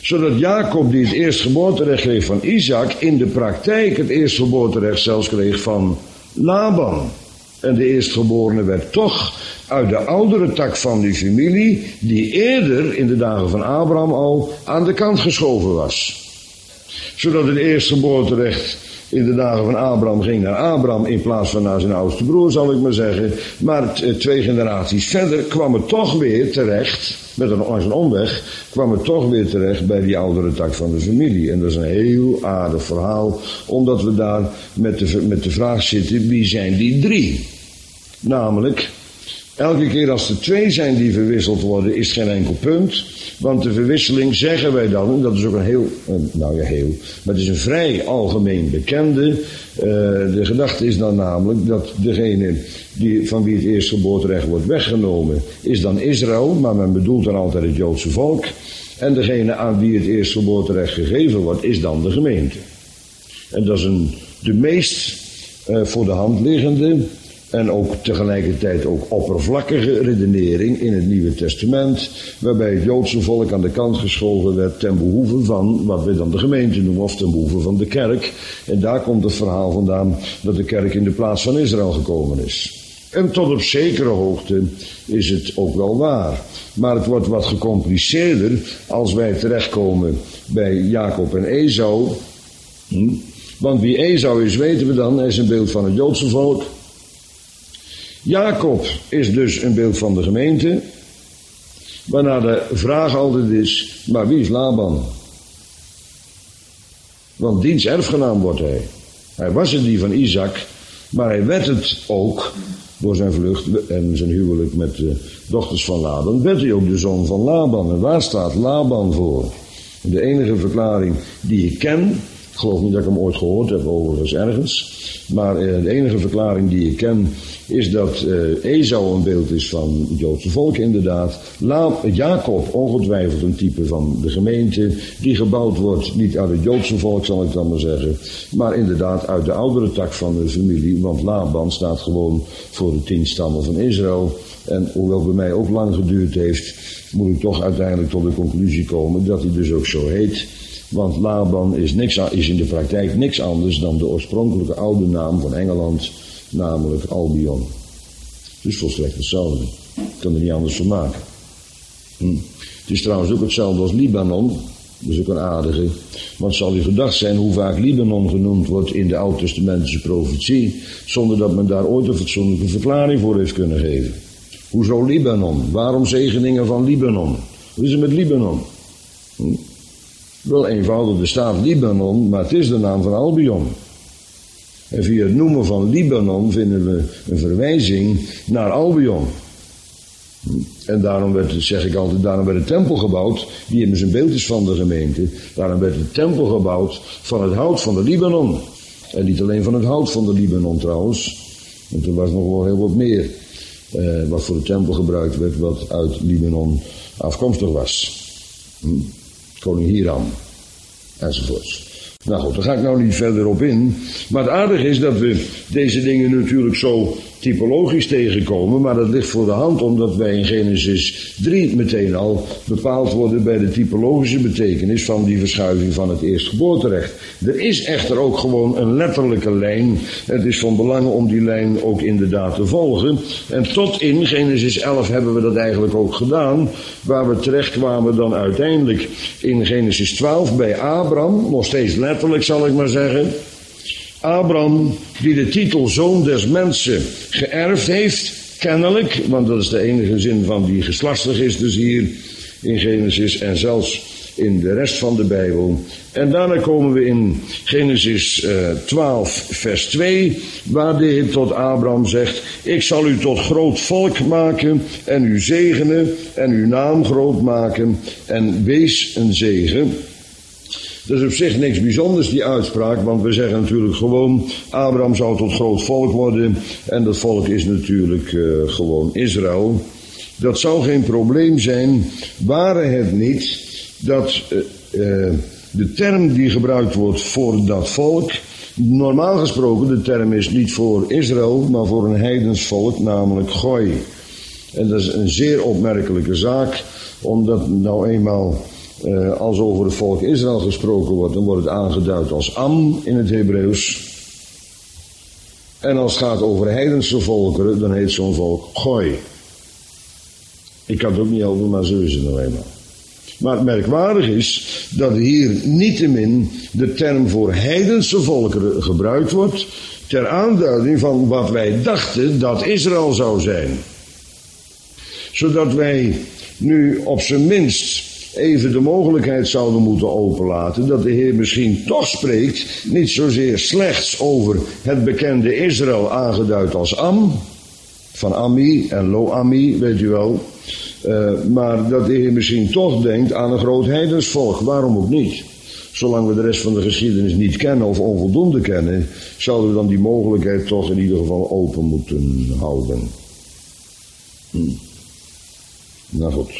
Zodat Jacob, die het eerstgeboorterecht kreeg van Isaac, in de praktijk het eerstgeboorterecht zelfs kreeg van Laban. En de eerstgeborene werd toch uit de oudere tak van die familie, die eerder in de dagen van Abraham al aan de kant geschoven was. Zodat het eerstgeboorterecht in de dagen van Abraham ging naar Abraham in plaats van naar zijn oudste broer, zal ik maar zeggen. Maar 2 generaties verder kwam het toch weer terecht, langs een omweg, kwam het toch weer terecht bij die oudere tak van de familie. En dat is een heel aardig verhaal, omdat we daar met de vraag zitten, wie zijn die 3? Namelijk, elke keer als er 2 zijn die verwisseld worden, is geen enkel punt. Want de verwisseling, zeggen wij dan, en dat is ook maar het is een vrij algemeen bekende. De gedachte is dan namelijk dat degene van wie het eerstgeboorterecht wordt weggenomen, is dan Israël, maar men bedoelt dan altijd het Joodse volk. En degene aan wie het eerstgeboorterecht gegeven wordt, is dan de gemeente. En dat is de meest voor de hand liggende en ook tegelijkertijd ook oppervlakkige redenering in het Nieuwe Testament, waarbij het Joodse volk aan de kant geschoven werd ten behoeve van wat we dan de gemeente noemen, of ten behoeve van de kerk. En daar komt het verhaal vandaan dat de kerk in de plaats van Israël gekomen is. En tot op zekere hoogte is het ook wel waar. Maar het wordt wat gecompliceerder als wij terechtkomen bij Jacob en Esau. Want wie Esau is, weten we dan, hij is een beeld van het Joodse volk. Jacob is dus een beeld van de gemeente, waarna de vraag altijd is, maar wie is Laban? Want diens erfgenaam wordt hij. Hij was het die van Isaac, maar hij werd het ook door zijn vlucht en zijn huwelijk met de dochters van Laban, werd hij ook de zoon van Laban. En waar staat Laban voor? De enige verklaring die ik ken, ik geloof niet dat ik hem ooit gehoord heb overigens ergens, maar de enige verklaring die ik ken is dat Esau een beeld is van het Joodse volk inderdaad. Jacob ongetwijfeld een type van de gemeente die gebouwd wordt, niet uit het Joodse volk zal ik dan maar zeggen, maar inderdaad uit de oudere tak van de familie, want Laban staat gewoon voor de 10 stammen van Israël. En hoewel het bij mij ook lang geduurd heeft, moet ik toch uiteindelijk tot de conclusie komen dat hij dus ook zo heet. Want Laban is in de praktijk niks anders dan de oorspronkelijke oude naam van Engeland, namelijk Albion. Dus volstrekt hetzelfde. Ik kan er niet anders van maken. Het is trouwens ook hetzelfde als Libanon. Dat is ook een aardige. Want het zal u gedacht zijn hoe vaak Libanon genoemd wordt in de Oud-testamentische profetie, zonder dat men daar ooit een fatsoenlijke verklaring voor heeft kunnen geven. Hoezo Libanon? Waarom zegeningen van Libanon? Hoe is het met Libanon? Wel eenvoudig, er staat Libanon, maar het is de naam van Albion. En via het noemen van Libanon vinden we een verwijzing naar Albion. En daarom werd de tempel gebouwd, die immers een beeld is van de gemeente. Daarom werd de tempel gebouwd van het hout van de Libanon. En niet alleen van het hout van de Libanon trouwens, want er was nog wel heel wat meer wat voor de tempel gebruikt werd, wat uit Libanon afkomstig was. Koning Hiram, enzovoorts. Nou goed, daar ga ik nou niet verder op in. Maar het aardige is dat we deze dingen natuurlijk zo typologisch tegenkomen, maar dat ligt voor de hand omdat wij in Genesis 3 meteen al bepaald worden bij de typologische betekenis van die verschuiving van het eerstgeboorterecht. Er is echter ook gewoon een letterlijke lijn. Het is van belang om die lijn ook inderdaad te volgen. En tot in Genesis 11 hebben we dat eigenlijk ook gedaan, waar we terecht kwamen dan uiteindelijk in Genesis 12 bij Abraham, nog steeds letterlijk zal ik maar zeggen. Abraham, die de titel zoon des mensen geërfd heeft, kennelijk, want dat is de enige zin van die geslachtslig is dus hier in Genesis en zelfs in de rest van de Bijbel. En daarna komen we in Genesis 12 vers 2, waar de Heer tot Abraham zegt, ik zal u tot groot volk maken en u zegenen en uw naam groot maken en wees een zegen. Dat is op zich niks bijzonders, die uitspraak, want we zeggen natuurlijk gewoon, Abraham zou tot groot volk worden en dat volk is natuurlijk gewoon Israël. Dat zou geen probleem zijn, ware het niet dat de term die gebruikt wordt voor dat volk, normaal gesproken de term is niet voor Israël, maar voor een heidens volk, namelijk Goy. En dat is een zeer opmerkelijke zaak, omdat nou eenmaal als over het volk Israël gesproken wordt, dan wordt het aangeduid als Am in het Hebreeuws. En als het gaat over heidense volkeren, dan heet zo'n volk Goy. Ik kan het ook niet helpen, maar zo is het nou eenmaal. Maar het merkwaardig is dat hier niettemin de term voor heidense volkeren gebruikt wordt, ter aanduiding van wat wij dachten dat Israël zou zijn. Zodat wij nu op zijn minst even de mogelijkheid zouden moeten openlaten dat de Heer misschien toch spreekt, niet zozeer slechts over het bekende Israël aangeduid als Am, van Ami en Lo-Ami, weet u wel, maar dat de Heer misschien toch denkt aan een groot heidensvolk, waarom ook niet. Zolang we de rest van de geschiedenis niet kennen of onvoldoende kennen, zouden we dan die mogelijkheid toch in ieder geval open moeten houden. Nou goed.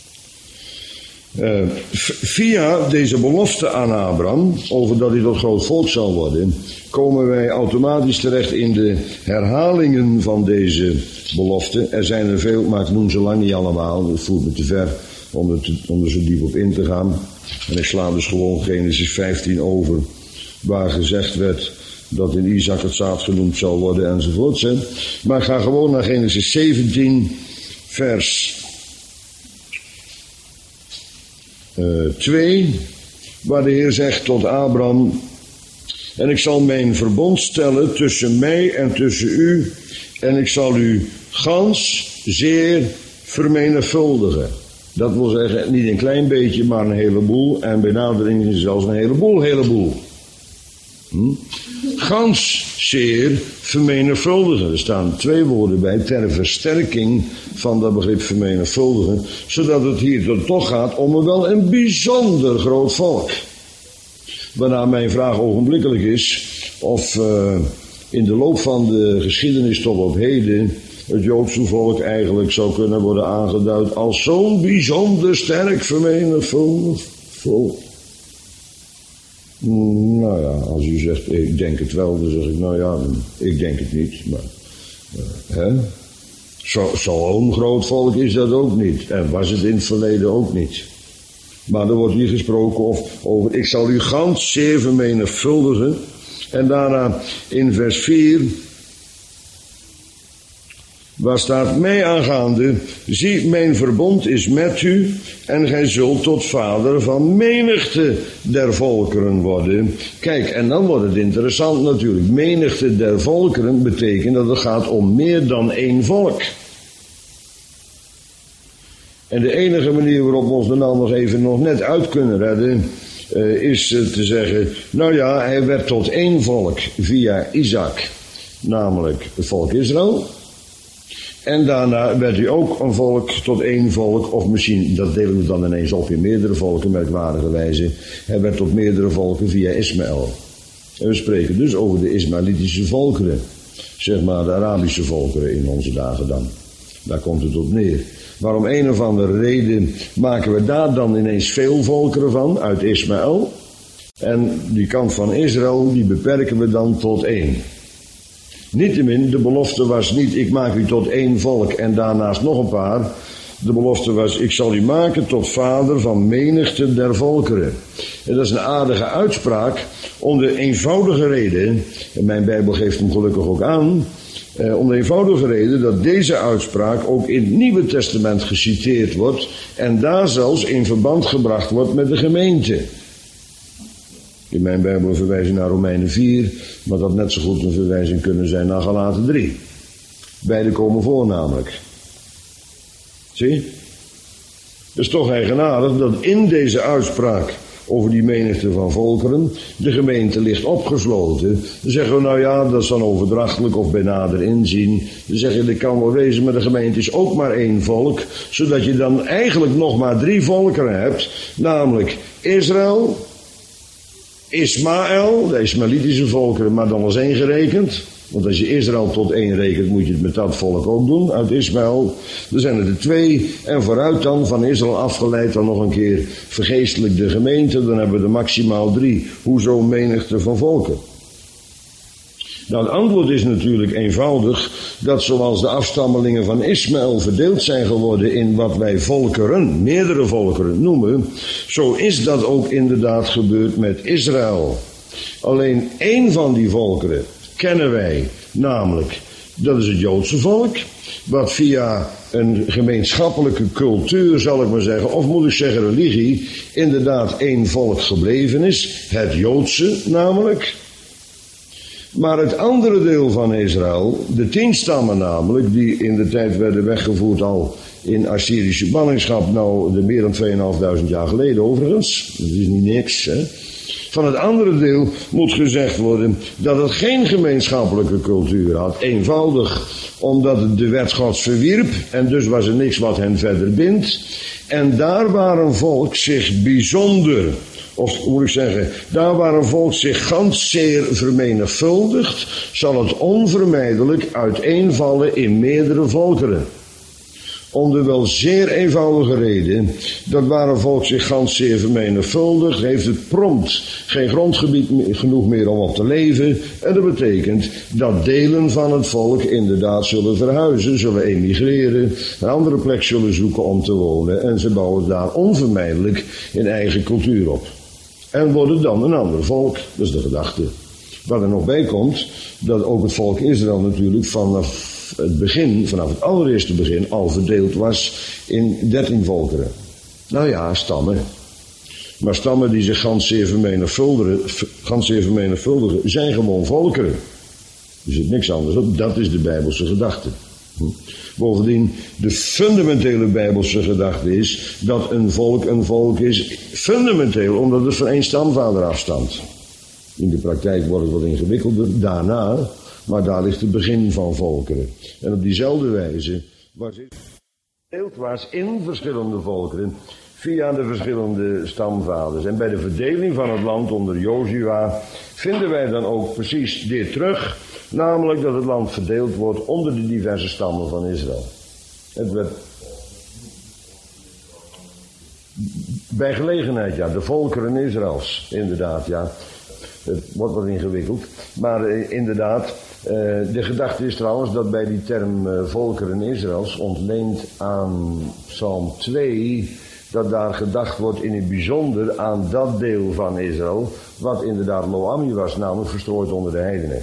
Via deze belofte aan Abraham, over dat hij tot groot volk zal worden, komen wij automatisch terecht in de herhalingen van deze belofte. Er zijn er veel, maar ik noem ze lang niet allemaal. Het voert me te ver om er zo diep op in te gaan. En ik sla dus gewoon Genesis 15 over, waar gezegd werd dat in Isaac het zaad genoemd zal worden enzovoort. Maar ik ga gewoon naar Genesis 17, vers 2, waar de Heer zegt tot Abraham: en ik zal mijn verbond stellen tussen mij en tussen u, en ik zal u gans zeer vermenigvuldigen. Dat wil zeggen, niet een klein beetje, maar een heleboel, en bij nadering zelfs een heleboel. Gans zeer vermenigvuldigen. Er staan 2 woorden bij ter versterking van dat begrip vermenigvuldigen, zodat het hier toch gaat om een bijzonder groot volk. Waarna mijn vraag ogenblikkelijk is of in de loop van de geschiedenis tot op heden het Joodse volk eigenlijk zou kunnen worden aangeduid als zo'n bijzonder sterk vermenigvuldigd volk. Nou ja, als u zegt, ik denk het wel, dan zeg ik, nou ja, ik denk het niet. Maar, zo'n groot volk is dat ook niet. En was het in het verleden ook niet. Maar er wordt hier gesproken over, ik zal u gans zeer vermenigvuldigen. En daarna in vers 4, waar staat mij aangaande, zie, mijn verbond is met u, en gij zult tot vader van menigte der volkeren worden. Kijk, en dan wordt het interessant natuurlijk. Menigte der volkeren betekent dat het gaat om meer dan 1 volk. En de enige manier waarop we ons er nou nog net uit kunnen redden, is te zeggen, nou ja, hij werd tot 1 volk via Isaac, namelijk het volk Israël. En daarna werd hij ook een volk tot 1 volk, of misschien, dat delen we dan ineens op in meerdere volken, merkwaardige wijze. Hij werd tot meerdere volken via Ismaël. En we spreken dus over de Ismaëlitische volkeren, zeg maar de Arabische volkeren in onze dagen dan. Daar komt het op neer. Maar om een of andere reden maken we daar dan ineens veel volkeren van, uit Ismaël. En die kant van Israël, die beperken we dan tot 1. Niettemin, de belofte was niet, ik maak u tot 1 volk en daarnaast nog een paar. De belofte was, ik zal u maken tot vader van menigte der volkeren. En dat is een aardige uitspraak om de eenvoudige reden, en mijn Bijbel geeft hem gelukkig ook aan, om de eenvoudige reden dat deze uitspraak ook in het Nieuwe Testament geciteerd wordt en daar zelfs in verband gebracht wordt met de gemeente. In mijn Bijbel een verwijzing naar Romeinen 4, maar dat net zo goed een verwijzing kunnen zijn naar Galaten 3. Beide komen voor namelijk. Zie? Het is toch eigenaardig dat in deze uitspraak over die menigte van volkeren de gemeente ligt opgesloten. Dan zeggen we, nou ja, dat is dan overdrachtelijk of bij nader inzien. Dan zeg je, dat kan wel wezen, maar de gemeente is ook maar 1 volk, zodat je dan eigenlijk nog maar 3 volkeren hebt, namelijk Israël, Ismaël, de Ismaëlitische volkeren, maar dan als 1 gerekend. Want als je Israël tot 1 rekent, moet je het met dat volk ook doen, uit Ismaël. Dan zijn er 2, en vooruit dan, van Israël afgeleid, dan nog een keer vergeestelijk de gemeente, dan hebben we er maximaal 3. Hoezo menigte van volken? Nou, het antwoord is natuurlijk eenvoudig, dat zoals de afstammelingen van Ismaël verdeeld zijn geworden in wat wij volkeren, meerdere volkeren noemen, zo is dat ook inderdaad gebeurd met Israël. Alleen één van die volkeren kennen wij, namelijk, dat is het Joodse volk, wat via een gemeenschappelijke cultuur, zal ik maar zeggen, of moet ik zeggen religie, inderdaad één volk gebleven is, het Joodse namelijk. Maar het andere deel van Israël, de 10 stammen namelijk, die in de tijd werden weggevoerd al in Assyrische ballingschap, nou de meer dan 2500 jaar geleden overigens, dat is niet niks, hè. Van het andere deel moet gezegd worden dat het geen gemeenschappelijke cultuur had. Eenvoudig omdat het de wet Gods verwierp en dus was er niks wat hen verder bindt. En daar waar een volk zich bijzonder, of hoe moet ik zeggen, daar waar een volk zich gans zeer vermenigvuldigt, zal het onvermijdelijk uiteenvallen in meerdere volkeren. Om de wel zeer eenvoudige reden dat waar een volk zich gans zeer vermenigvuldigt, heeft het prompt geen grondgebied genoeg meer om op te leven. En dat betekent dat delen van het volk inderdaad zullen verhuizen, zullen emigreren, een andere plek zullen zoeken om te wonen. En ze bouwen daar onvermijdelijk een eigen cultuur op. En worden dan een ander volk, dat is de gedachte. Wat er nog bij komt, dat ook het volk Israël natuurlijk vanaf het begin, vanaf het allereerste begin, al verdeeld was in 13 volkeren. Nou ja, stammen. Maar stammen die zich gans zeer vermenigvuldigen, zijn gewoon volkeren. Er zit niks anders op, dat is de Bijbelse gedachte. Bovendien, de fundamentele Bijbelse gedachte is dat een volk is, fundamenteel, omdat het van één stamvader afstamt. In de praktijk wordt het wat ingewikkelder, daarna, maar daar ligt het begin van volkeren. En op diezelfde wijze was het verdeeld was in verschillende volkeren via de verschillende stamvaders. En bij de verdeling van het land onder Jozua vinden wij dan ook precies dit terug, namelijk dat het land verdeeld wordt onder de diverse stammen van Israël. Het werd bij gelegenheid, ja, de volkeren Israëls, inderdaad, ja. Het wordt wat ingewikkeld, maar inderdaad, de gedachte is trouwens dat bij die term volkeren Israëls, ontleend aan Psalm 2, dat daar gedacht wordt in het bijzonder aan dat deel van Israël, wat inderdaad Lo-Ammi was, namelijk verstrooid onder de heidenen.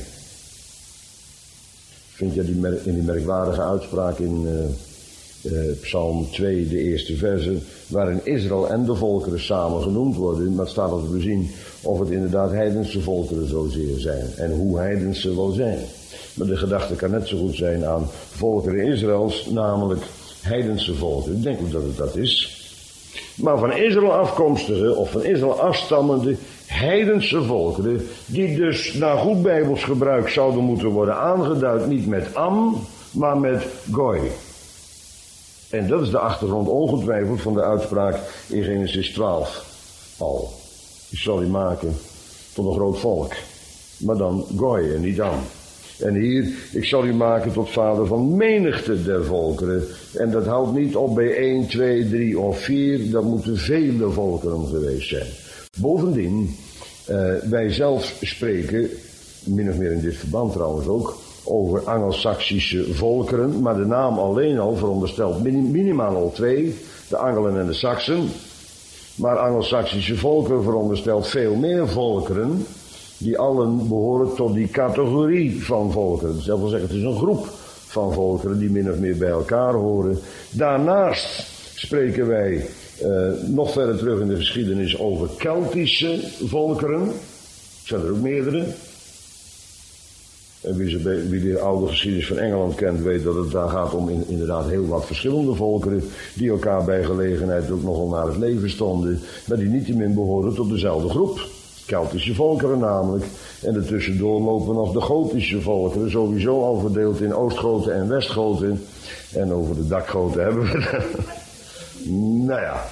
Vind je in die merkwaardige uitspraak in Psalm 2, de eerste verse, waarin Israël en de volkeren samen genoemd worden, maar het staat als we zien of het inderdaad heidense volkeren zozeer zijn en hoe heidens ze wel zijn. Maar de gedachte kan net zo goed zijn aan volkeren Israëls, namelijk heidense volkeren. Ik denk ook dat het dat is. Maar van Israël afkomstige of van Israël afstammende heidense volkeren, die dus naar goed Bijbels gebruik zouden moeten worden aangeduid, niet met Am, maar met Goy. En dat is de achtergrond ongetwijfeld van de uitspraak in Genesis 12 al. Ik zal u maken tot een groot volk, maar dan Goy en niet Am. En hier, ik zal u maken tot vader van menigte der volkeren. En dat houdt niet op bij 1, 2, 3 of 4, dat moeten vele volkeren geweest zijn. Bovendien, wij zelf spreken, min of meer in dit verband trouwens ook, over Angelsaksische volkeren, maar de naam alleen al veronderstelt minimaal al 2, de Angelen en de Saksen. Maar Angelsaksische volkeren veronderstelt veel meer volkeren, die allen behoren tot die categorie van volkeren. Dat wil zeggen, het is een groep van volkeren die min of meer bij elkaar horen. Daarnaast spreken wij nog verder terug in de geschiedenis over Keltische volkeren. Er zijn er ook meerdere. En wie de oude geschiedenis van Engeland kent, weet dat het daar gaat om inderdaad heel wat verschillende volkeren, die elkaar bij gelegenheid ook nogal naar het leven stonden, maar die niettemin behoren tot dezelfde groep. Keltische volkeren namelijk. En ertussendoor lopen nog de Gotische volkeren, sowieso al verdeeld in Oostgoten en Westgoten. En over de Dakgoten hebben we nou ja,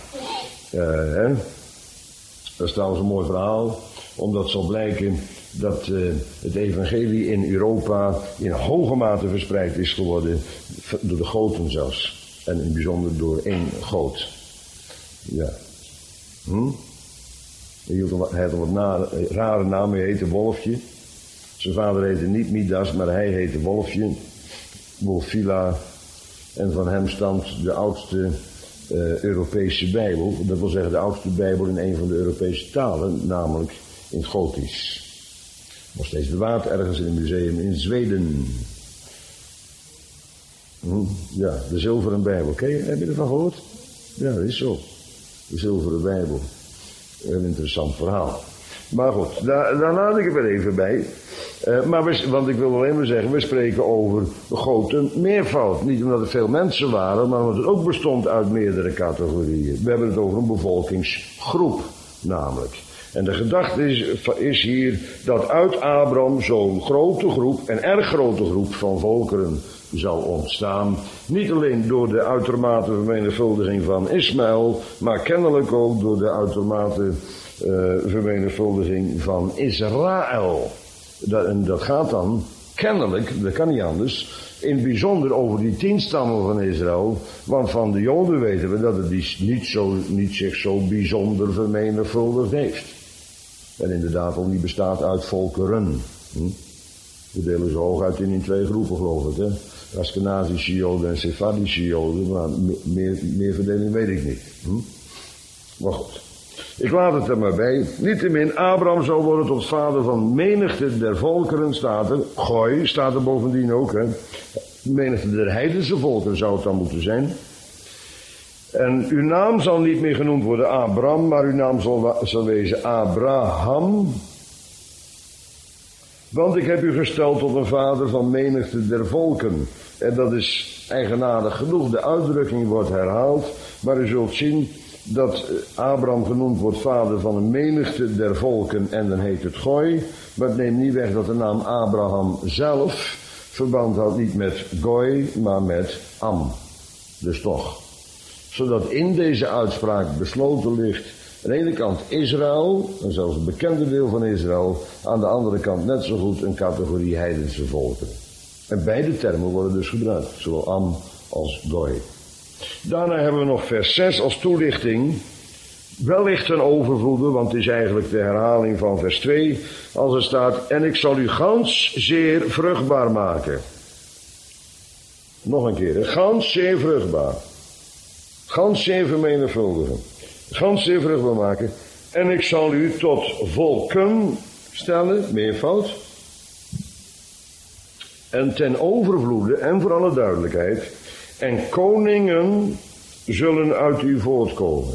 dat is trouwens een mooi verhaal, omdat zal blijken dat het evangelie in Europa in hoge mate verspreid is geworden, door de Goten zelfs. En in het bijzonder door één Goot. Ja. Hij had een wat rare naam, hij heette Wolfje. Zijn vader heette niet Midas, maar hij heette Wolfje. Wulfila. En van hem stamt de oudste Europese Bijbel. Dat wil zeggen de oudste Bijbel in een van de Europese talen, namelijk in het Gotisch. Nog steeds bewaard ergens in een museum in Zweden. Ja, de Zilveren Bijbel. Heb je ervan gehoord? Ja, dat is zo. De Zilveren Bijbel. Een interessant verhaal. Maar goed, daar laat ik het weer even bij. Want ik wil alleen maar zeggen, we spreken over de grote meervoud. Niet omdat er veel mensen waren, maar omdat het ook bestond uit meerdere categorieën. We hebben het over een bevolkingsgroep namelijk. En de gedachte is hier dat uit Abraham zo'n grote groep, een erg grote groep van volkeren zal ontstaan. Niet alleen door de uitermate vermenigvuldiging van Ismaël, maar kennelijk ook door de uitermate vermenigvuldiging van Israël. En dat gaat dan kennelijk, dat kan niet anders, in het bijzonder over die 10 stammen van Israël. Want van de Joden weten we dat het niet zich zo bijzonder vermenigvuldigd heeft. En inderdaad ook niet bestaat uit volkeren. We delen ze hooguit in 2 groepen, geloof ik. Hè? Askenazische Joden en Sephardische Joden. Maar meer verdeling weet ik niet. Maar goed. Ik laat het er maar bij. Niettemin, Abraham zal worden tot vader van menigte der volkeren, staat er. Gooi, staat er bovendien ook. Hè? Menigte der heidense volkeren zou het dan moeten zijn. En uw naam zal niet meer genoemd worden Abraham, maar uw naam zal wezen Abraham. Want ik heb u gesteld tot een vader van menigte der volken. En dat is eigenaardig genoeg. De uitdrukking wordt herhaald. Maar u zult zien dat Abraham genoemd wordt vader van een menigte der volken. En dan heet het Gooi. Maar het neemt niet weg dat de naam Abraham zelf verband houdt niet met Gooi, maar met Am. Dus toch. Zodat in deze uitspraak besloten ligt aan de ene kant Israël, en zelfs een bekende deel van Israël, aan de andere kant net zo goed een categorie heidense volken. En beide termen worden dus gebruikt, zowel Am als Goy. Daarna hebben we nog vers 6 als toelichting. Wellicht een overvloede, want het is eigenlijk de herhaling van vers 2, als er staat, en ik zal u gans zeer vruchtbaar maken. Nog een keer, gans zeer vruchtbaar. Gans zeer vermenigvuldigen. Gans zeer vruchtbaar maken. En ik zal u tot volken stellen, meervoud. En ten overvloede, en voor alle duidelijkheid, en koningen zullen uit u voortkomen.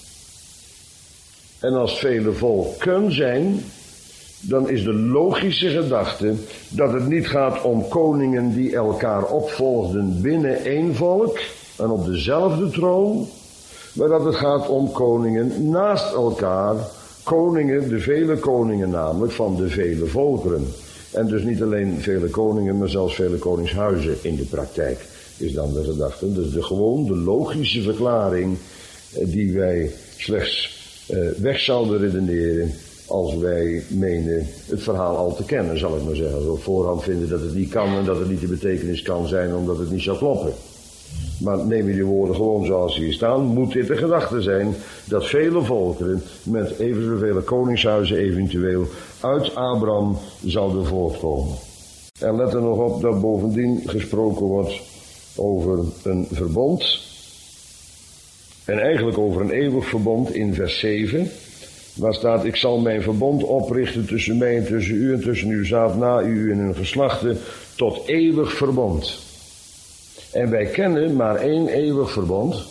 En als vele volken zijn, dan is de logische gedachte dat het niet gaat om koningen die elkaar opvolgden binnen één volk en op dezelfde troon, maar dat het gaat om koningen naast elkaar, koningen, de vele koningen namelijk, van de vele volkeren. En dus niet alleen vele koningen, maar zelfs vele koningshuizen in de praktijk, is dan de gedachte. Dus de logische verklaring die wij slechts weg zouden redeneren als wij menen het verhaal al te kennen, zal ik maar zeggen. Als we op voorhand vinden dat het niet kan en dat het niet de betekenis kan zijn omdat het niet zou kloppen. Maar neem je die woorden gewoon zoals ze hier staan, moet dit de gedachte zijn dat vele volkeren met even zoveel koningshuizen eventueel uit Abraham zouden voortkomen. En let er nog op dat bovendien gesproken wordt over een verbond. En eigenlijk over een eeuwig verbond in vers 7. Waar staat, ik zal mijn verbond oprichten tussen mij en tussen u en tussen uw zaad na u en hun geslachten tot eeuwig verbond. En wij kennen maar één eeuwig verbond.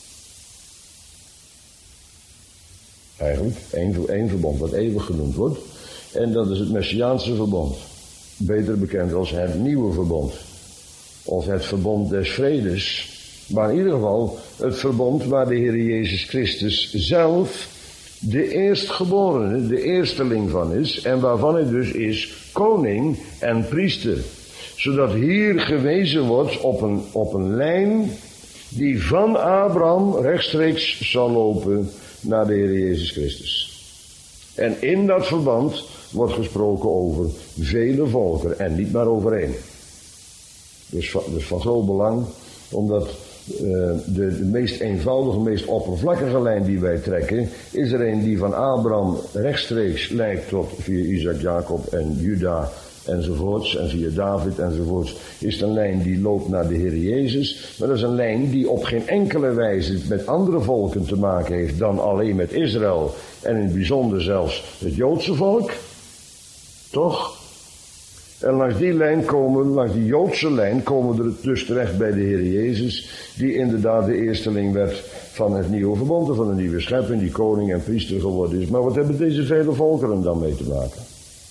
Eigenlijk één verbond dat eeuwig genoemd wordt. En dat is het Messiaanse verbond. Beter bekend als het nieuwe verbond. Of het verbond des vredes. Maar in ieder geval het verbond waar de Heer Jezus Christus zelf de eerstgeborene, de eersteling van is. En waarvan hij dus is koning en priester. Zodat hier gewezen wordt op een lijn die van Abraham rechtstreeks zal lopen naar de Heer Jezus Christus. En in dat verband wordt gesproken over vele volkeren en niet maar over één. Dus van groot belang, omdat de meest eenvoudige, meest oppervlakkige lijn die wij trekken, is er een die van Abraham rechtstreeks lijkt tot via Isaac, Jacob en Juda enzovoorts, en via David enzovoorts, is het een lijn die loopt naar de Heer Jezus. Maar dat is een lijn die op geen enkele wijze met andere volken te maken heeft dan alleen met Israël. En in het bijzonder zelfs het Joodse volk. Toch? En langs die Joodse lijn komen we dus terecht bij de Heer Jezus, die inderdaad de eersteling werd van het nieuwe verbond, van de nieuwe schepping, die koning en priester geworden is. Maar wat hebben deze vele volkeren dan mee te maken?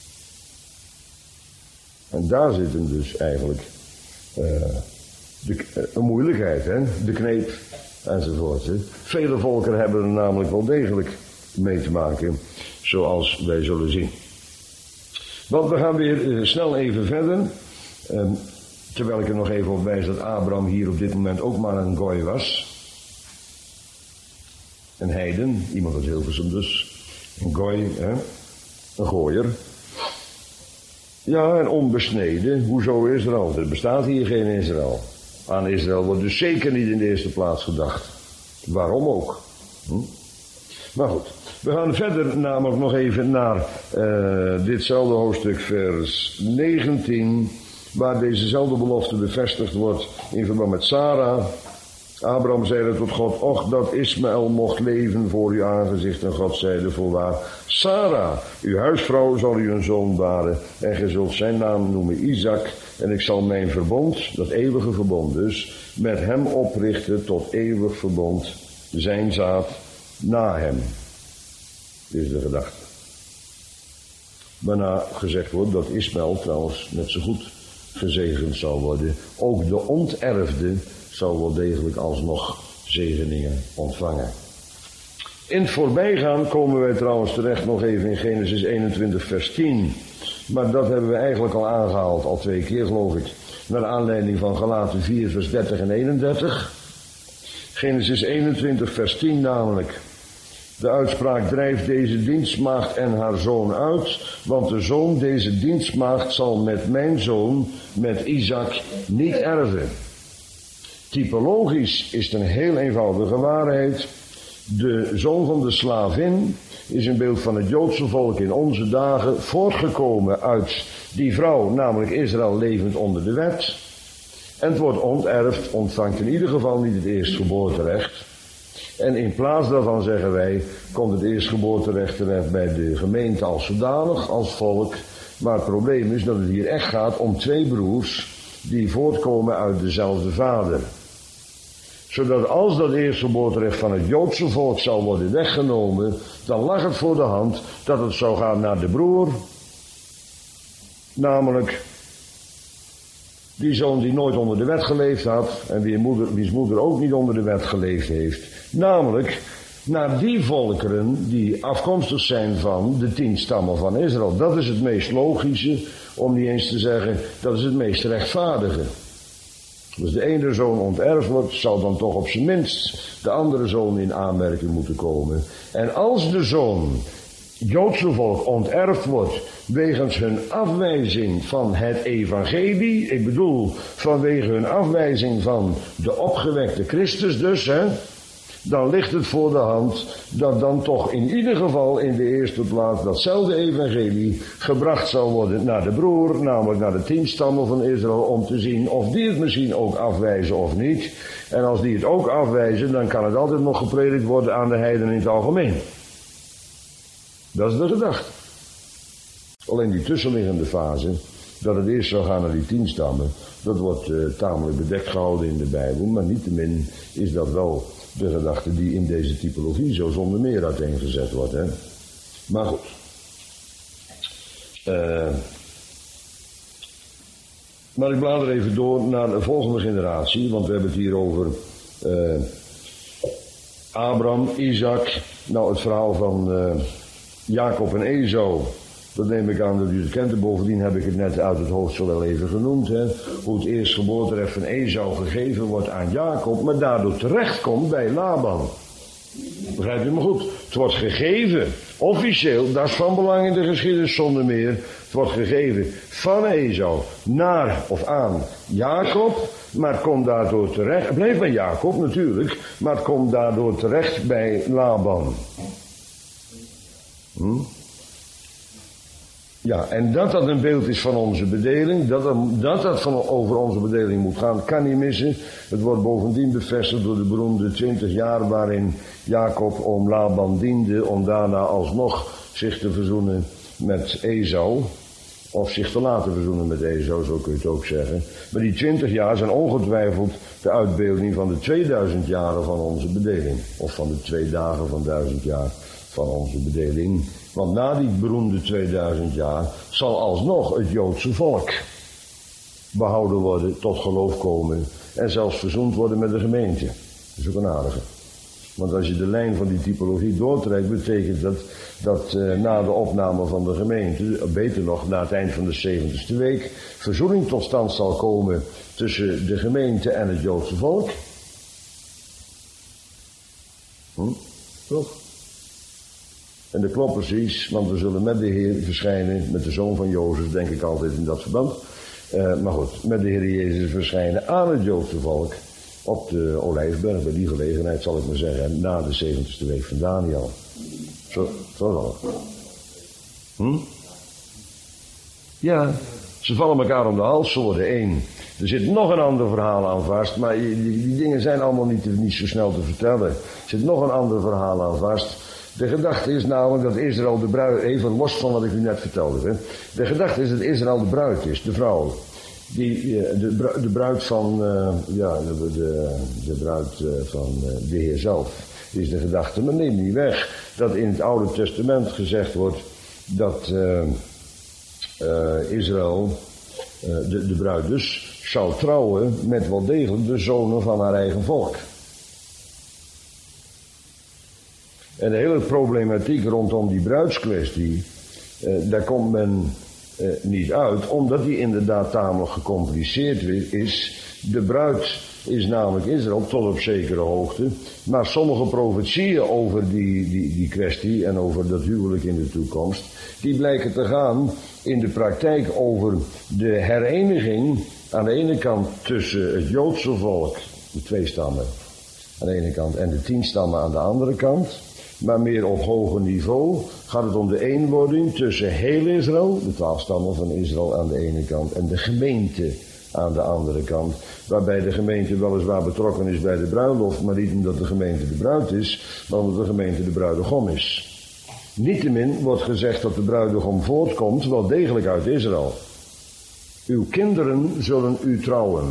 En daar zit hem dus eigenlijk een moeilijkheid, hè? De kneep enzovoort. Hè? Vele volkeren hebben er namelijk wel degelijk mee te maken, zoals wij zullen zien. Want we gaan weer snel even verder, terwijl ik er nog even op wijs dat Abraham hier op dit moment ook maar een gooi was. Een heiden, iemand uit Hilversum dus, een gooi, hè? Een gooier. Ja, en onbesneden, hoezo Israël? Er bestaat hier geen Israël. Aan Israël wordt dus zeker niet in de eerste plaats gedacht. Waarom ook? Maar goed, we gaan verder namelijk nog even naar ditzelfde hoofdstuk vers 19, waar dezezelfde belofte bevestigd wordt in verband met Sarah. Abraham zeide tot God, och dat Ismaël mocht leven voor uw aangezicht. En God zeide voorwaar, Sarah, uw huisvrouw zal u een zoon baren. En gij zult zijn naam noemen Isaac. En ik zal mijn verbond, dat eeuwige verbond dus, met hem oprichten tot eeuwig verbond. Zijn zaad na hem. Is de gedachte. Waarna gezegd wordt dat Ismaël trouwens net zo goed gezegend zal worden. Ook de onterfde zal wel degelijk alsnog zegeningen ontvangen. In het voorbijgaan komen wij trouwens terecht nog even in Genesis 21 vers 10. Maar dat hebben we eigenlijk al aangehaald, al 2 keer geloof ik. Naar aanleiding van Galaten 4 vers 30 en 31. Genesis 21 vers 10 namelijk. De uitspraak drijft deze dienstmaagd en haar zoon uit, want de zoon deze dienstmaagd zal met mijn zoon, met Isaac, niet erven. Typologisch is het een heel eenvoudige waarheid. De zoon van de slavin is een beeld van het Joodse volk in onze dagen, voortgekomen uit die vrouw, namelijk Israël, levend onder de wet. En het wordt onterfd, ontvangt in ieder geval niet het eerstgeboorterecht. En in plaats daarvan zeggen wij, komt het eerstgeboorterecht terecht bij de gemeente als zodanig, als volk. Maar het probleem is dat het hier echt gaat om 2 broers die voortkomen uit dezelfde vader. Zodat als dat eerstgeboorterecht van het Joodse volk zal worden weggenomen, dan lag het voor de hand dat het zou gaan naar de broer. Namelijk die zoon die nooit onder de wet geleefd had en wiens moeder ook niet onder de wet geleefd heeft. Namelijk naar die volkeren die afkomstig zijn van de 10 stammen van Israël. Dat is het meest logische, om niet eens te zeggen, dat is het meest rechtvaardige. Dus de ene zoon onterfd wordt, zal dan toch op zijn minst de andere zoon in aanmerking moeten komen. En als de zoon, Joodse volk, onterfd wordt wegens hun afwijzing van het evangelie, ik bedoel vanwege hun afwijzing van de opgewekte Christus dus, hè, dan ligt het voor de hand dat dan toch in ieder geval in de eerste plaats datzelfde evangelie gebracht zal worden naar de broer, namelijk naar de 10 stammen van Israël, om te zien of die het misschien ook afwijzen of niet. En als die het ook afwijzen, dan kan het altijd nog gepredikt worden aan de heidenen in het algemeen. Dat is de gedachte. Alleen die tussenliggende fase, dat het eerst zou gaan naar die 10 stammen, dat wordt tamelijk bedekt gehouden in de Bijbel, maar niettemin is dat wel de gedachte die in deze typologie zo zonder meer uiteengezet wordt. Hè? Maar goed. Maar ik blader even door naar de volgende generatie, want we hebben het hier over Abraham, Isaac, nou het verhaal van Jacob en Esau. Dat neem ik aan dat u het kent. En bovendien heb ik het net uit het hoofdstuk wel even genoemd. Hè? Hoe het eerstgeboorterecht van Esau gegeven wordt aan Jacob, maar daardoor terechtkomt bij Laban. Begrijpt u me goed? Het wordt gegeven, officieel, dat is van belang in de geschiedenis zonder meer. Het wordt gegeven van Esau naar of aan Jacob, maar het komt daardoor terecht. Het bleef bij Jacob natuurlijk, maar het komt daardoor terecht bij Laban. Ja, en dat een beeld is van onze bedeling, dat over onze bedeling moet gaan, kan niet missen. Het wordt bovendien bevestigd door de beroemde 20 jaar waarin Jacob oom Laban diende om daarna alsnog zich te verzoenen met Esau. Of zich te laten verzoenen met Esau, zo kun je het ook zeggen. Maar die 20 jaar zijn ongetwijfeld de uitbeelding van de 2000 jaren van onze bedeling. Of van de 2 dagen van 1000 jaar van onze bedeling. Want na die beroemde 2000 jaar zal alsnog het Joodse volk behouden worden, tot geloof komen en zelfs verzoend worden met de gemeente. Dat is ook een aardige. Want als je de lijn van die typologie doortrekt, betekent dat na de opname van de gemeente, beter nog na het eind van de 70ste week, verzoening tot stand zal komen tussen de gemeente en het Joodse volk. Toch? En dat klopt precies, want we zullen met de Heer verschijnen, met de zoon van Jozef, denk ik altijd in dat verband. Maar goed, met de Heer Jezus verschijnen aan het Joodse volk op de Olijfberg, bij die gelegenheid zal ik maar zeggen, na de 70ste week van Daniel. Zo zal het. Ja, ze vallen elkaar om de hals, ze worden één. Er zit nog een ander verhaal aan vast, maar die dingen zijn allemaal niet zo snel te vertellen. Er zit nog een ander verhaal aan vast. De gedachte is namelijk dat Israël de bruid, even los van wat ik u net vertelde. Hè. De gedachte is dat Israël de bruid is, de vrouw. De bruid van, de bruid van de Heer zelf is de gedachte. Maar neem niet weg dat in het Oude Testament gezegd wordt dat Israël, de bruid dus, zou trouwen met wel degelijk de zonen van haar eigen volk. En de hele problematiek rondom die bruidskwestie, daar komt men niet uit, omdat die inderdaad tamelijk gecompliceerd is. De bruid is namelijk Israël tot op zekere hoogte, maar sommige profetieën over die kwestie en over dat huwelijk in de toekomst, die blijken te gaan in de praktijk over de hereniging aan de ene kant tussen het Joodse volk, de 2 stammen aan de ene kant en de 10 stammen aan de andere kant. Maar meer op hoger niveau gaat het om de eenwording tussen heel Israël, de 12 stammen van Israël aan de ene kant, en de gemeente aan de andere kant. Waarbij de gemeente weliswaar betrokken is bij de bruiloft, maar niet omdat de gemeente de bruid is, maar omdat de gemeente de bruidegom is. Niettemin wordt gezegd dat de bruidegom voortkomt wel degelijk uit Israël. Uw kinderen zullen u trouwen.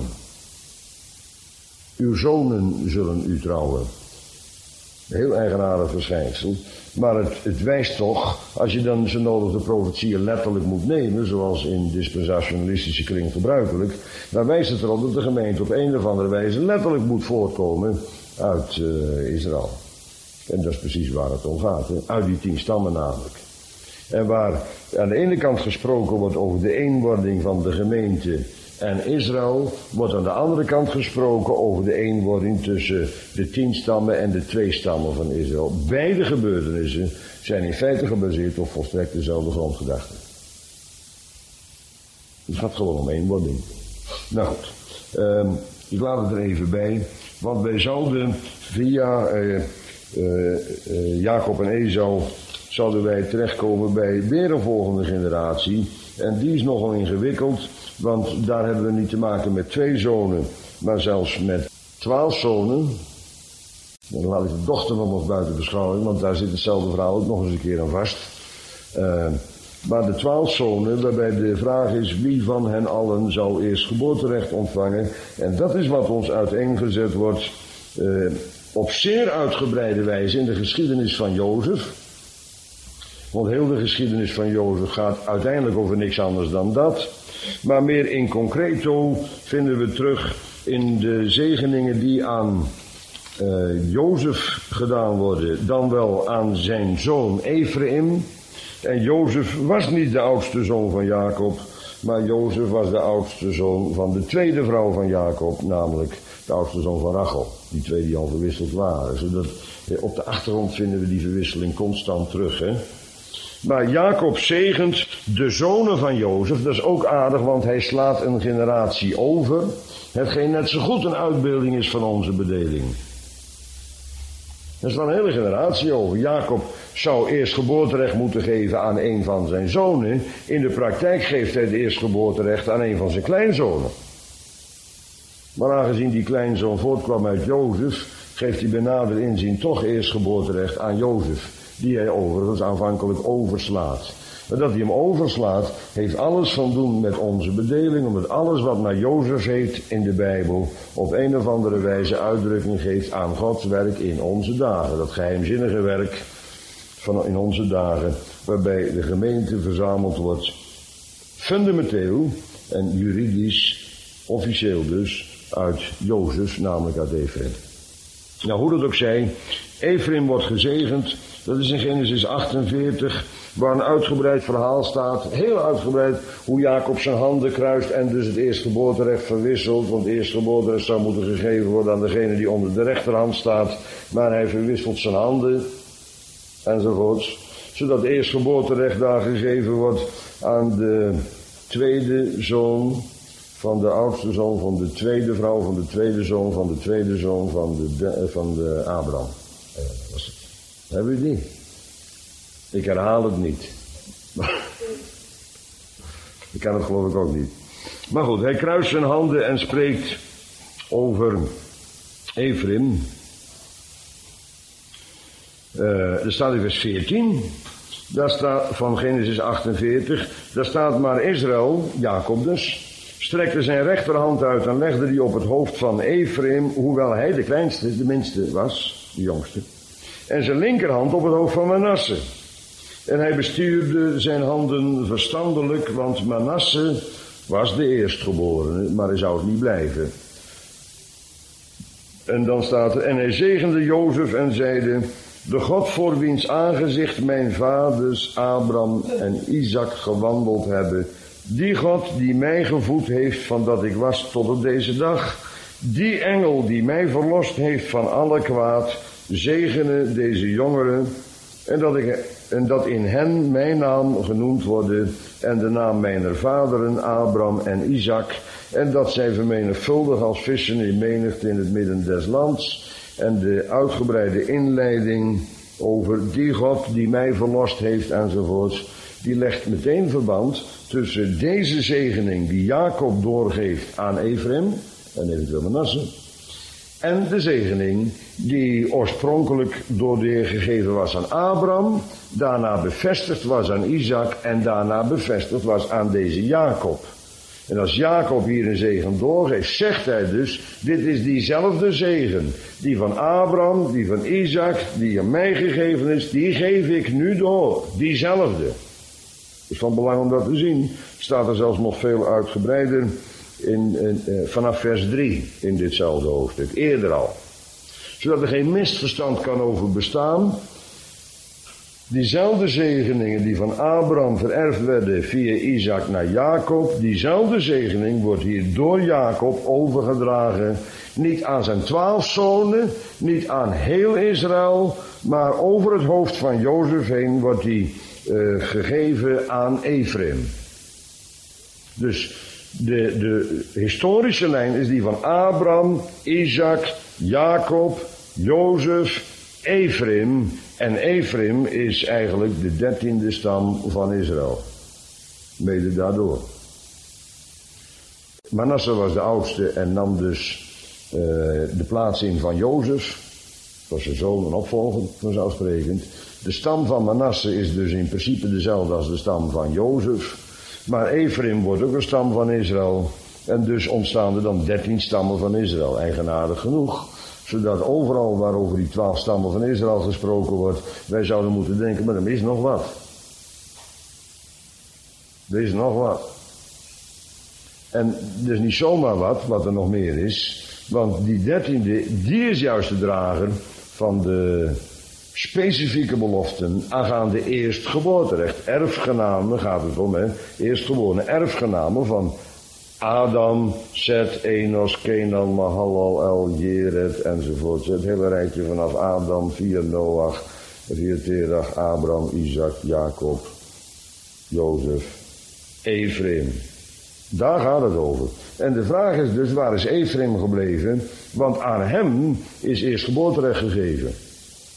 Uw zonen zullen u trouwen. Een heel eigenaardig verschijnsel. Maar het wijst toch, als je dan zo nodig de profetieën letterlijk moet nemen, zoals in dispensationalistische kring gebruikelijk, dan wijst het erop dat de gemeente op een of andere wijze letterlijk moet voortkomen uit Israël. En dat is precies waar het om gaat, hè? Uit die 10 stammen namelijk. En waar aan de ene kant gesproken wordt over de eenwording van de gemeente en Israël, wordt aan de andere kant gesproken over de eenwording tussen de 10 stammen en de 2 stammen van Israël. Beide gebeurtenissen zijn in feite gebaseerd op volstrekt dezelfde grondgedachte. Het gaat gewoon om eenwording. Nou goed, ik laat het er even bij, want wij zouden via Jacob en Esau zouden wij terechtkomen bij weer een volgende generatie. En die is nogal ingewikkeld, want daar hebben we niet te maken met 2 zonen, maar zelfs met 12 zonen. Dan laat ik de dochter nog buiten beschouwing, want daar zit hetzelfde verhaal ook nog eens een keer aan vast. Maar de 12 zonen, waarbij de vraag is wie van hen allen zou eerst geboorterecht ontvangen. En dat is wat ons uiteengezet wordt op zeer uitgebreide wijze in de geschiedenis van Jozef. Want heel de geschiedenis van Jozef gaat uiteindelijk over niks anders dan dat. Maar meer in concreto vinden we terug in de zegeningen die aan Jozef gedaan worden, dan wel aan zijn zoon Ephraim. En Jozef was niet de oudste zoon van Jacob, maar Jozef was de oudste zoon van de tweede vrouw van Jacob, namelijk de oudste zoon van Rachel. Die 2 die al verwisseld waren. Zodat op de achtergrond vinden we die verwisseling constant terug, hè. Maar Jacob zegent de zonen van Jozef, dat is ook aardig, want hij slaat een generatie over, hetgeen net zo goed een uitbeelding is van onze bedeling. Er is dan een hele generatie over. Jacob zou eerstgeboorterecht moeten geven aan een van zijn zonen. In de praktijk geeft hij het eerstgeboorterecht aan een van zijn kleinzonen. Maar aangezien die kleinzoon voortkwam uit Jozef, geeft hij bij nader inzien toch eerstgeboorterecht aan Jozef. Die hij overigens aanvankelijk overslaat. Maar dat hij hem overslaat, heeft alles van doen met onze bedeling, omdat alles wat naar Jozef heet in de Bijbel op een of andere wijze uitdrukking geeft aan Gods werk in onze dagen. Dat geheimzinnige werk van in onze dagen, waarbij de gemeente verzameld wordt, fundamenteel en juridisch, officieel dus, uit Jozef, namelijk uit Efraim. Nou, hoe dat ook zij, Efraim wordt gezegend, dat is in Genesis 48, waar een uitgebreid verhaal staat, heel uitgebreid, hoe Jacob zijn handen kruist en dus het eerstgeboorterecht verwisselt, want het eerstgeboorterecht zou moeten gegeven worden aan degene die onder de rechterhand staat, maar hij verwisselt zijn handen, enzovoorts, zodat het eerstgeboorterecht daar gegeven wordt aan de tweede zoon van de oudste zoon van de tweede vrouw, van de tweede zoon, van de tweede zoon van de Abraham. Was het? Hebben we die? Ik herhaal het niet. Ik kan het geloof ik ook niet. Maar goed, hij kruist zijn handen en spreekt over Efraim. Er staat in vers 14. Daar staat van Genesis 48. Daar staat maar Israël, Jacob dus, strekte zijn rechterhand uit en legde die op het hoofd van Efraim, hoewel hij de kleinste, de minste was, de jongste. En zijn linkerhand op het hoofd van Manasse. En hij bestuurde zijn handen verstandelijk, want Manasse was de eerstgeborene, maar hij zou het niet blijven. En dan staat er, en hij zegende Jozef en zeide, de God voor wiens aangezicht mijn vaders Abraham en Isaac gewandeld hebben, die God die mij gevoed heeft van dat ik was tot op deze dag, die engel die mij verlost heeft van alle kwaad, zegene deze jongeren en dat in hen mijn naam genoemd worden en de naam mijner vaderen Abraham en Isaac en dat zij vermenigvuldig als vissen in menigte in het midden des lands en de uitgebreide inleiding over die God die mij verlost heeft enzovoorts, die legt meteen verband tussen deze zegening die Jacob doorgeeft aan Efraim en eventueel Manasse en de zegening die oorspronkelijk door de Heer gegeven was aan Abraham, daarna bevestigd was aan Isaac en daarna bevestigd was aan deze Jacob. En als Jacob hier een zegen doorgeeft, zegt hij dus, dit is diezelfde zegen, die van Abraham, die van Isaac, die aan mij gegeven is, die geef ik nu door, diezelfde. Het is van belang om dat te zien, staat er zelfs nog veel uitgebreider vanaf vers 3 in ditzelfde hoofdstuk, eerder al. Zodat er geen misverstand kan over bestaan. Diezelfde zegeningen die van Abraham vererfd werden via Isaac naar Jacob, diezelfde zegening wordt hier door Jacob overgedragen, niet aan zijn 12 zonen, niet aan heel Israël, maar over het hoofd van Jozef heen wordt die gegeven aan Efraim. Dus de historische lijn is die van Abraham, Isaac, Jacob, Jozef, Efraim. En Efraim is eigenlijk de 13e stam van Israël. Mede daardoor. Manasse was de oudste en nam dus de plaats in van Jozef. Dat was zijn zoon en opvolger, vanzelfsprekend. De stam van Manasse is dus in principe dezelfde als de stam van Jozef. Maar Efraim wordt ook een stam van Israël. En dus ontstaan er dan 13 stammen van Israël. Eigenaardig genoeg. Zodat overal waarover die 12 stammen van Israël gesproken wordt, wij zouden moeten denken, maar er is nog wat. Er is nog wat. En er is niet zomaar wat er nog meer is. Want die 13e, die is juist de drager van de specifieke beloften aangaande eerstgeboorterecht. Erfgenamen gaat het om, hè. Eerstgeborene erfgenamen van Adam, Seth, Enos, Kenan, Mahalal, El, Jered enzovoort. Het hele rijtje vanaf Adam, via Noach, via Terach, Abraham, Isaac, Jacob, Jozef, Efraim. Daar gaat het over. En de vraag is dus, waar is Efraim gebleven? Want aan hem is eerstgeboorterecht gegeven.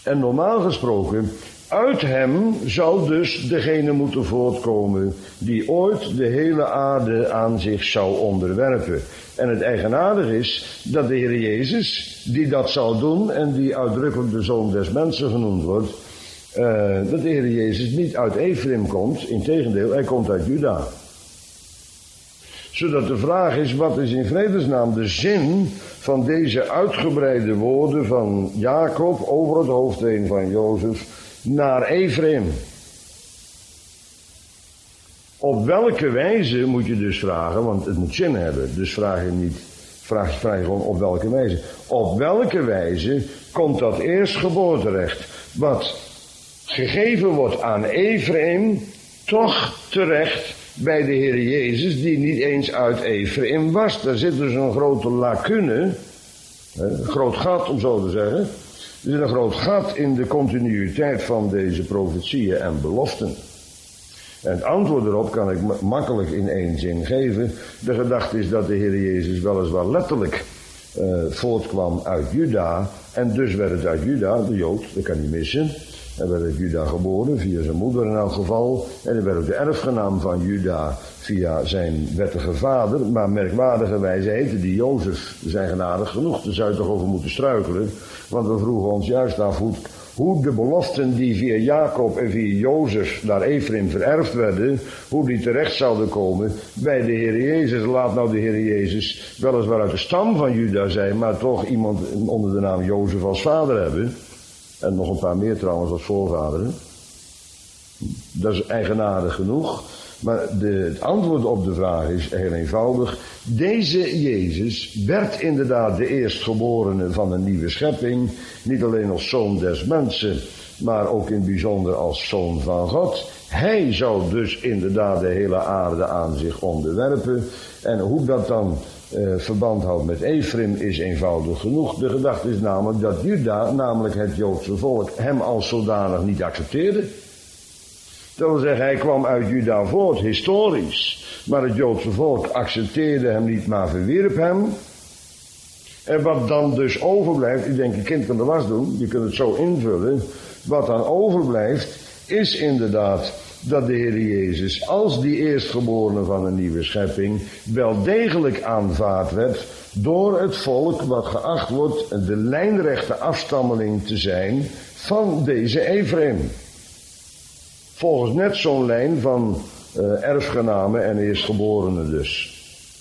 En normaal gesproken, uit hem zou dus degene moeten voortkomen die ooit de hele aarde aan zich zou onderwerpen. En het eigenaardige is dat de Heer Jezus, die dat zal doen en die uitdrukkelijk de Zoon des Mensen genoemd wordt, dat de Heer Jezus niet uit Ephraim komt, integendeel, hij komt uit Juda. Zodat de vraag is, wat is in vredesnaam de zin van deze uitgebreide woorden van Jacob over het hoofd heen van Jozef naar Ephraim? Op welke wijze moet je dus vragen, want het moet zin hebben, dus vraag je gewoon op welke wijze. Op welke wijze komt dat eerstgeboorterecht, wat gegeven wordt aan Ephraim, toch terecht bij de Heer Jezus, die niet eens uit Ephraim was? Daar zit dus een grote lacune, een groot gat om zo te zeggen. Er zit een groot gat in de continuïteit van deze profetieën en beloften. En het antwoord erop kan ik makkelijk in één zin geven. De gedachte is dat de Heer Jezus weliswaar letterlijk voortkwam uit Juda. En dus werd het uit Juda, de Jood, dat kan niet missen. Hij werd uit Juda geboren, via zijn moeder in elk geval. En hij werd ook de erfgenaam van Juda via zijn wettige vader. Maar merkwaardigerwijze heette die Jozef, zijn genadig genoeg. Daar zou je toch over moeten struikelen. Want we vroegen ons juist af hoe de beloften die via Jacob en via Jozef naar Ephraim vererfd werden, hoe die terecht zouden komen bij de Heer Jezus. Laat nou de Heer Jezus weliswaar uit de stam van Juda zijn, maar toch iemand onder de naam Jozef als vader hebben. En nog een paar meer trouwens als voorvaderen. Dat is eigenaardig genoeg. Maar het antwoord op de vraag is heel eenvoudig. Deze Jezus werd inderdaad de eerstgeborene van een nieuwe schepping. Niet alleen als zoon des mensen, maar ook in het bijzonder als zoon van God. Hij zou dus inderdaad de hele aarde aan zich onderwerpen. En hoe dat dan verband houdt met Ephraim is eenvoudig genoeg. De gedachte is namelijk dat Juda, namelijk het Joodse volk, hem als zodanig niet accepteerde. Dat wil zeggen, hij kwam uit Juda voort, historisch. Maar het Joodse volk accepteerde hem niet, maar verwierp hem. En wat dan dus overblijft, ik denk, je kind kan de was doen, je kunt het zo invullen. Wat dan overblijft, is inderdaad dat de Heer Jezus als die eerstgeborene van een nieuwe schepping wel degelijk aanvaard werd door het volk wat geacht wordt de lijnrechte afstammeling te zijn van deze Ephraim. Volgens net zo'n lijn van erfgenamen en eerstgeborenen dus.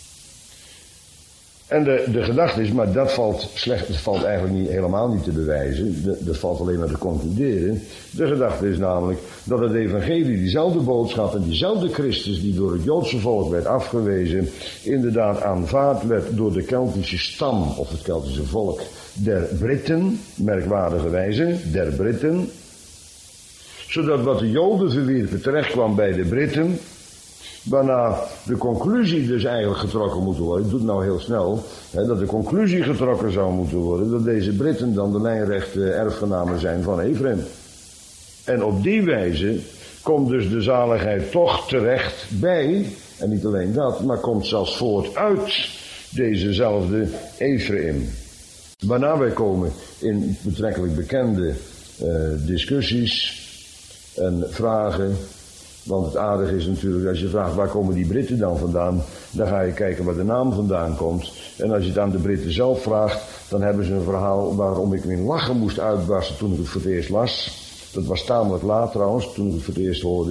En de gedachte is, maar dat valt eigenlijk helemaal niet te bewijzen. Dat valt alleen maar te concluderen. De gedachte is namelijk dat het evangelie, diezelfde boodschap en diezelfde Christus die door het Joodse volk werd afgewezen, inderdaad aanvaard werd door de Keltische stam of het Keltische volk der Britten, merkwaardigerwijze, der Britten. Zodat wat de Joden verwierpen terecht kwam bij de Britten, waarna de conclusie dus eigenlijk getrokken moet worden, ik doe het nou heel snel, dat de conclusie getrokken zou moeten worden dat deze Britten dan de lijnrechte erfgenamen zijn van Ephraim. En op die wijze komt dus de zaligheid toch terecht bij, en niet alleen dat, maar komt zelfs voort uit dezezelfde Ephraim. Waarna wij komen in betrekkelijk bekende discussies en vragen. Want het aardige is natuurlijk, als je vraagt waar komen die Britten dan vandaan, dan ga je kijken waar de naam vandaan komt. En als je het aan de Britten zelf vraagt, dan hebben ze een verhaal waarom ik in lachen moest uitbarsten toen ik het voor het eerst las. Dat was tamelijk laat trouwens, toen ik het voor het eerst hoorde.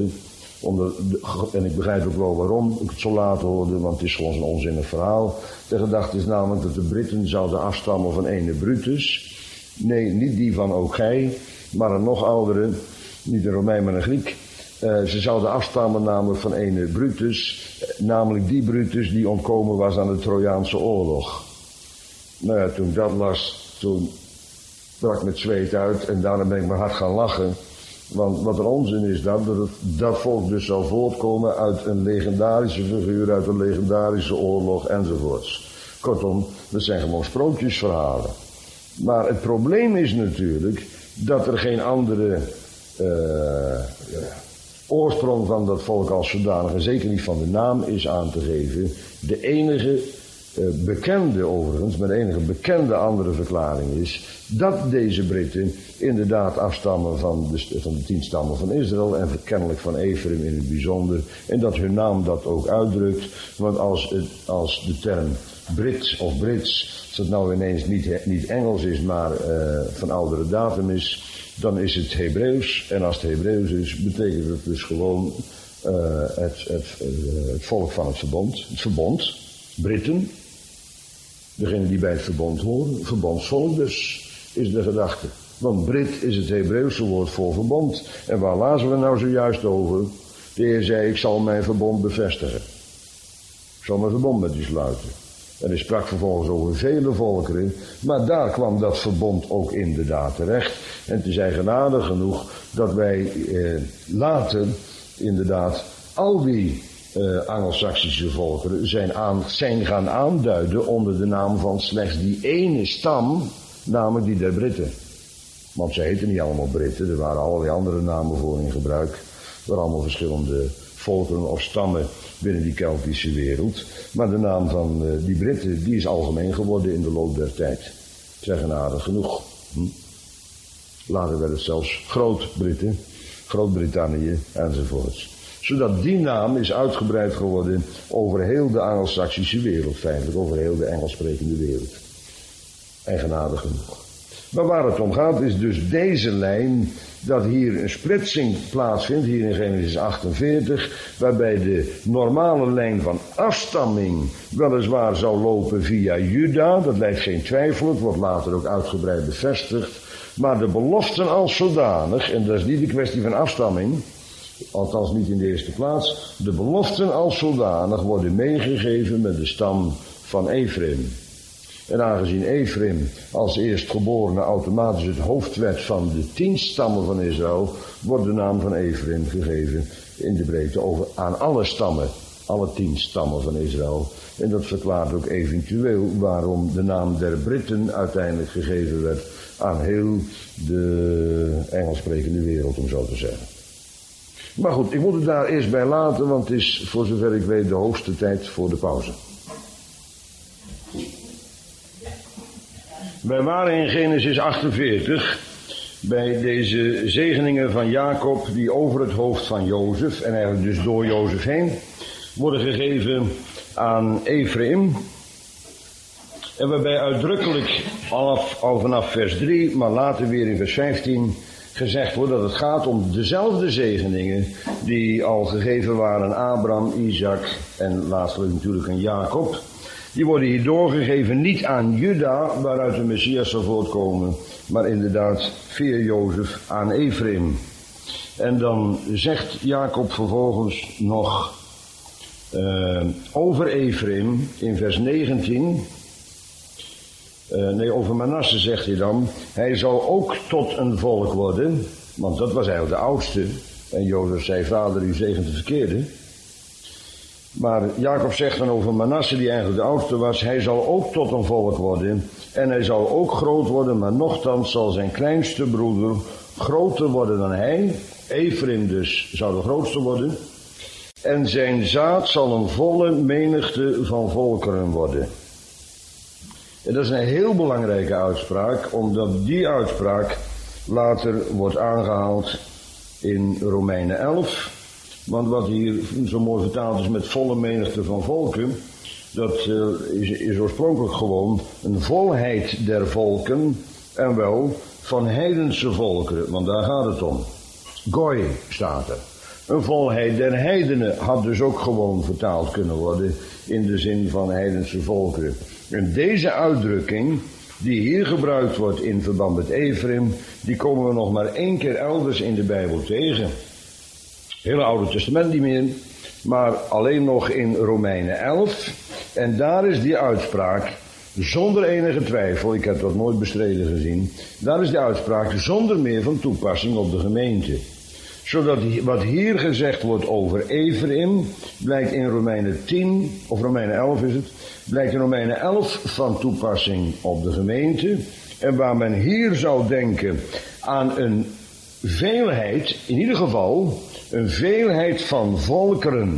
En ik begrijp ook wel waarom ik het zo laat hoorde, want het is gewoon een onzinnig verhaal. De gedachte is namelijk dat de Britten zouden afstammen van ene Brutus. Nee, niet die van ook gij, maar een nog oudere, niet een Romein maar een Griek. Ze zouden afstammen namelijk van ene Brutus, namelijk die Brutus die ontkomen was aan de Trojaanse oorlog. Nou ja, toen ik dat las, toen brak me het zweet uit en daarna ben ik maar hard gaan lachen. Want wat een onzin is dat volk dus zal voortkomen uit een legendarische figuur, uit een legendarische oorlog enzovoorts. Kortom, dat zijn gewoon sprookjesverhalen. Maar het probleem is natuurlijk dat er geen andere oorsprong van dat volk als zodanig, en zeker niet van de naam, is aan te geven. De enige bekende overigens, met enige bekende andere verklaring is, dat deze Britten inderdaad afstammen van de 10 stammen van Israël en kennelijk van Efraim in het bijzonder. En dat hun naam dat ook uitdrukt, want als de term Brit of Brits, als het nou ineens niet Engels is, maar van oudere datum is, dan is het Hebreeuws. En als het Hebreeuws is, betekent het dus gewoon het volk van het verbond, Britten, degene die bij het verbond horen, verbondsvolk dus, is de gedachte. Want Brit is het Hebreeuwse woord voor verbond. En waar lazen we nou zojuist over? De Heer zei, ik zal mijn verbond bevestigen. Ik zal mijn verbond met u sluiten. En hij sprak vervolgens over vele volkeren, maar daar kwam dat verbond ook inderdaad terecht. En het is eigenaardig genoeg dat wij later inderdaad al die Angelsaksische volkeren zijn gaan aanduiden onder de naam van slechts die ene stam, namelijk die der Britten. Want ze heten niet allemaal Britten, er waren allerlei andere namen voor in gebruik. Er waren allemaal verschillende volkeren of stammen binnen die Keltische wereld. Maar de naam van die Britten, die is algemeen geworden in de loop der tijd. Eigenaardig genoeg. Later werd het zelfs Groot-Britten, Groot-Brittannië enzovoorts. Zodat die naam is uitgebreid geworden over heel de Angelsaksische wereld, feitelijk over heel de Engelssprekende wereld. Eigenaardig genoeg. Maar waar het om gaat is dus deze lijn, dat hier een splitsing plaatsvindt, hier in Genesis 48, waarbij de normale lijn van afstamming weliswaar zou lopen via Juda, dat lijkt geen twijfel, het wordt later ook uitgebreid bevestigd, maar de beloften als zodanig, en dat is niet de kwestie van afstamming, althans niet in de eerste plaats, de beloften als zodanig worden meegegeven met de stam van Efraim. En aangezien Efraim als eerstgeborene automatisch het hoofd werd van de 10 stammen van Israël, wordt de naam van Efraim gegeven in de breedte aan alle stammen, alle 10 stammen van Israël. En dat verklaart ook eventueel waarom de naam der Britten uiteindelijk gegeven werd aan heel de Engelssprekende wereld, om zo te zeggen. Maar goed, ik moet het daar eerst bij laten, want het is voor zover ik weet de hoogste tijd voor de pauze. Wij waren in Genesis 48 bij deze zegeningen van Jacob die over het hoofd van Jozef en eigenlijk dus door Jozef heen worden gegeven aan Efraim. En waarbij uitdrukkelijk al vanaf vers 3, maar later weer in vers 15 gezegd wordt dat het gaat om dezelfde zegeningen die al gegeven waren aan Abraham, Isaac en laatstelijk natuurlijk aan Jacob. Die worden hier doorgegeven niet aan Juda, waaruit de Messias zal voortkomen, maar inderdaad via Jozef aan Efraim. En dan zegt Jacob vervolgens nog over Efraim in vers 19... over Manasse zegt hij dan, hij zal ook tot een volk worden, want dat was eigenlijk de oudste. En Jozef zei, vader, u zegent de verkeerde. Maar Jacob zegt dan over Manasse, die eigenlijk de oudste was, hij zal ook tot een volk worden. En hij zal ook groot worden, maar nochtans zal zijn kleinste broeder groter worden dan hij. Efraim dus zou de grootste worden. En zijn zaad zal een volle menigte van volkeren worden. En dat is een heel belangrijke uitspraak, omdat die uitspraak later wordt aangehaald in Romeinen 11. Want wat hier zo mooi vertaald is met volle menigte van volken, dat is oorspronkelijk gewoon een volheid der volken en wel van heidense volkeren, want daar gaat het om. Goy staat er. Een volheid der heidenen had dus ook gewoon vertaald kunnen worden in de zin van heidense volkeren. En deze uitdrukking die hier gebruikt wordt in verband met Efraim, die komen we nog maar 1 keer elders in de Bijbel tegen. Hele Oude Testament niet meer, maar alleen nog in Romeinen 11. En daar is die uitspraak zonder enige twijfel, ik heb dat nooit bestreden gezien, daar is die uitspraak zonder meer van toepassing op de gemeente. Zodat wat hier gezegd wordt over Efraim, blijkt in Romeinen 10, of Romeinen 11 is het, blijkt in Romeinen 11 van toepassing op de gemeente. En waar men hier zou denken aan een veelheid, in ieder geval een veelheid van volkeren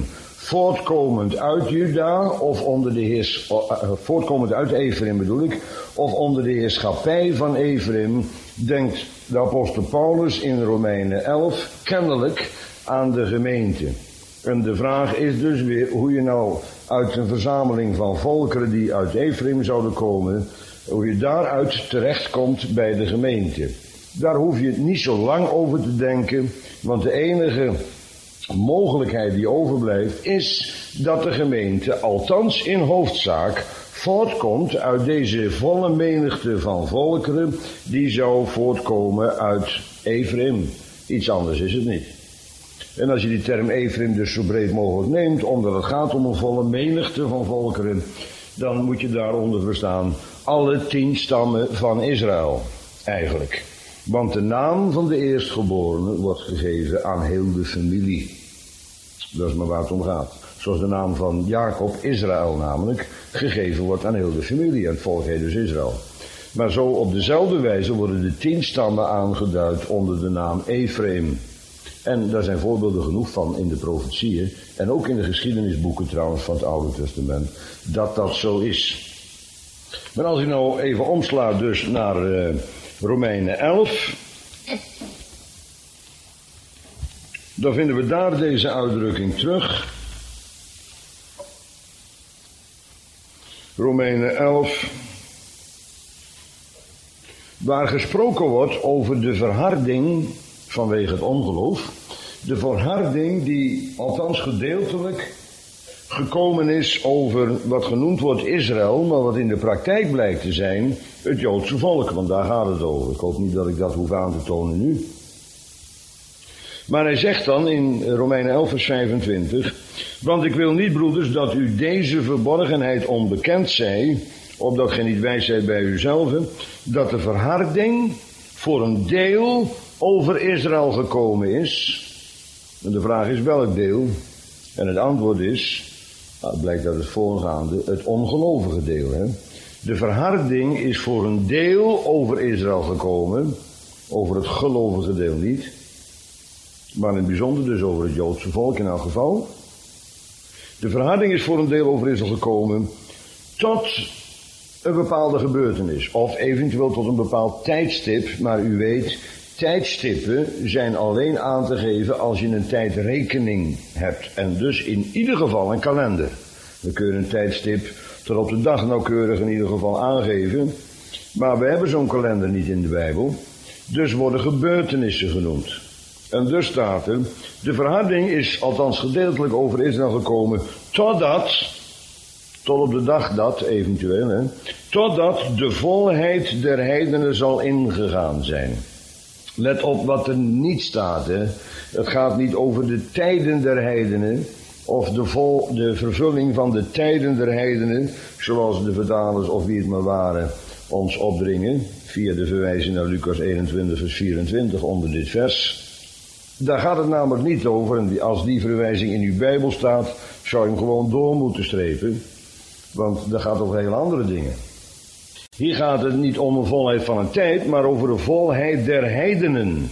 voortkomend uit Juda, of onder de voortkomend uit Ephraim bedoel ik, of onder de heerschappij van Ephraim, denkt de apostel Paulus in Romeinen 11 kennelijk aan de gemeente. En de vraag is dus weer hoe je nou uit een verzameling van volkeren die uit Ephraim zouden komen, hoe je daaruit terechtkomt bij de gemeente. Daar hoef je niet zo lang over te denken, want de enige mogelijkheid die overblijft is dat de gemeente, althans in hoofdzaak, voortkomt uit deze volle menigte van volkeren die zou voortkomen uit Ephraim. Iets anders is het niet. En als je die term Ephraim dus zo breed mogelijk neemt, omdat het gaat om een volle menigte van volkeren, dan moet je daaronder verstaan alle 10 stammen van Israël, eigenlijk. Want de naam van de eerstgeborene wordt gegeven aan heel de familie. Dat is maar waar het om gaat. Zoals de naam van Jacob, Israël namelijk, gegeven wordt aan heel de familie. En het volk heet dus Israël. Maar zo op dezelfde wijze worden de 10 stammen aangeduid onder de naam Ephraim. En daar zijn voorbeelden genoeg van in de profetieën. En ook in de geschiedenisboeken trouwens van het Oude Testament. Dat dat zo is. Maar als ik nou even omsla dus naar Romeinen 11. Dan vinden we daar deze uitdrukking terug. Romeinen 11. Waar gesproken wordt over de verharding vanwege het ongeloof. De verharding die althans gedeeltelijk gekomen is over wat genoemd wordt Israël, maar wat in de praktijk blijkt te zijn het Joodse volk, want daar gaat het over. Ik hoop niet dat ik dat hoef aan te tonen nu. Maar hij zegt dan in Romeinen 11 vers 25, want ik wil niet, broeders, dat u deze verborgenheid onbekend zij, opdat gij niet wijs zijt bij uzelf, dat de verharding voor een deel over Israël gekomen is. En de vraag is welk deel? En het antwoord is, nou, het blijkt uit het voorgaande, het ongelovige deel. Hè? De verharding is voor een deel over Israël gekomen, over het gelovige deel niet, maar in het bijzonder dus over het Joodse volk in elk geval. De verharding is voor een deel over Israël gekomen tot een bepaalde gebeurtenis, of eventueel tot een bepaald tijdstip, maar u weet, tijdstippen zijn alleen aan te geven als je een tijdrekening hebt. En dus in ieder geval een kalender. We kunnen een tijdstip tot op de dag nauwkeurig in ieder geval aangeven. Maar we hebben zo'n kalender niet in de Bijbel. Dus worden gebeurtenissen genoemd. En dus staat er, de verharding is althans gedeeltelijk over Israël gekomen tot op de dag dat eventueel, hè, totdat de volheid der heidenen zal ingegaan zijn. Let op wat er niet staat. Hè. Het gaat niet over de tijden der heidenen. Of de vervulling van de tijden der heidenen. Zoals de vertalers of wie het maar waren ons opdringen. Via de verwijzing naar Lucas 21 vers 24 onder dit vers. Daar gaat het namelijk niet over. En als die verwijzing in uw Bijbel staat, zou je hem gewoon door moeten strepen. Want dat gaat over hele andere dingen. Hier gaat het niet om een volheid van een tijd, maar over de volheid der heidenen.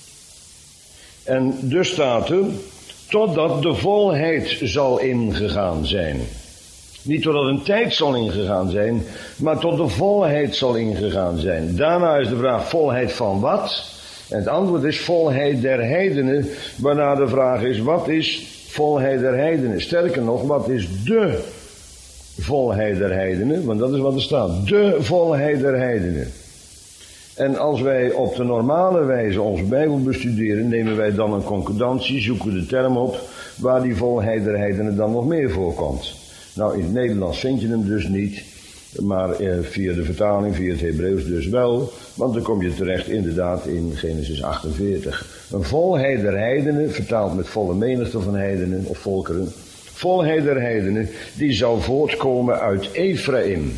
En dus staat er, totdat de volheid zal ingegaan zijn. Niet totdat een tijd zal ingegaan zijn, maar tot de volheid zal ingegaan zijn. Daarna is de vraag, volheid van wat? En het antwoord is volheid der heidenen, waarna de vraag is, wat is volheid der heidenen? Sterker nog, wat is de volheid der heidenen? Want dat is wat er staat. De volheid der heidenen. En als wij op de normale wijze onze Bijbel bestuderen, nemen wij dan een concordantie, zoeken de term op waar die volheid der heidenen dan nog meer voorkomt. Nou, in het Nederlands vind je hem dus niet, maar via de vertaling, via het Hebreeuws dus wel, want dan kom je terecht inderdaad in Genesis 48. Een volheid der heidenen, vertaald met volle menigte van heidenen of volkeren, volheid der heidenen, die zou voortkomen uit Ephraim.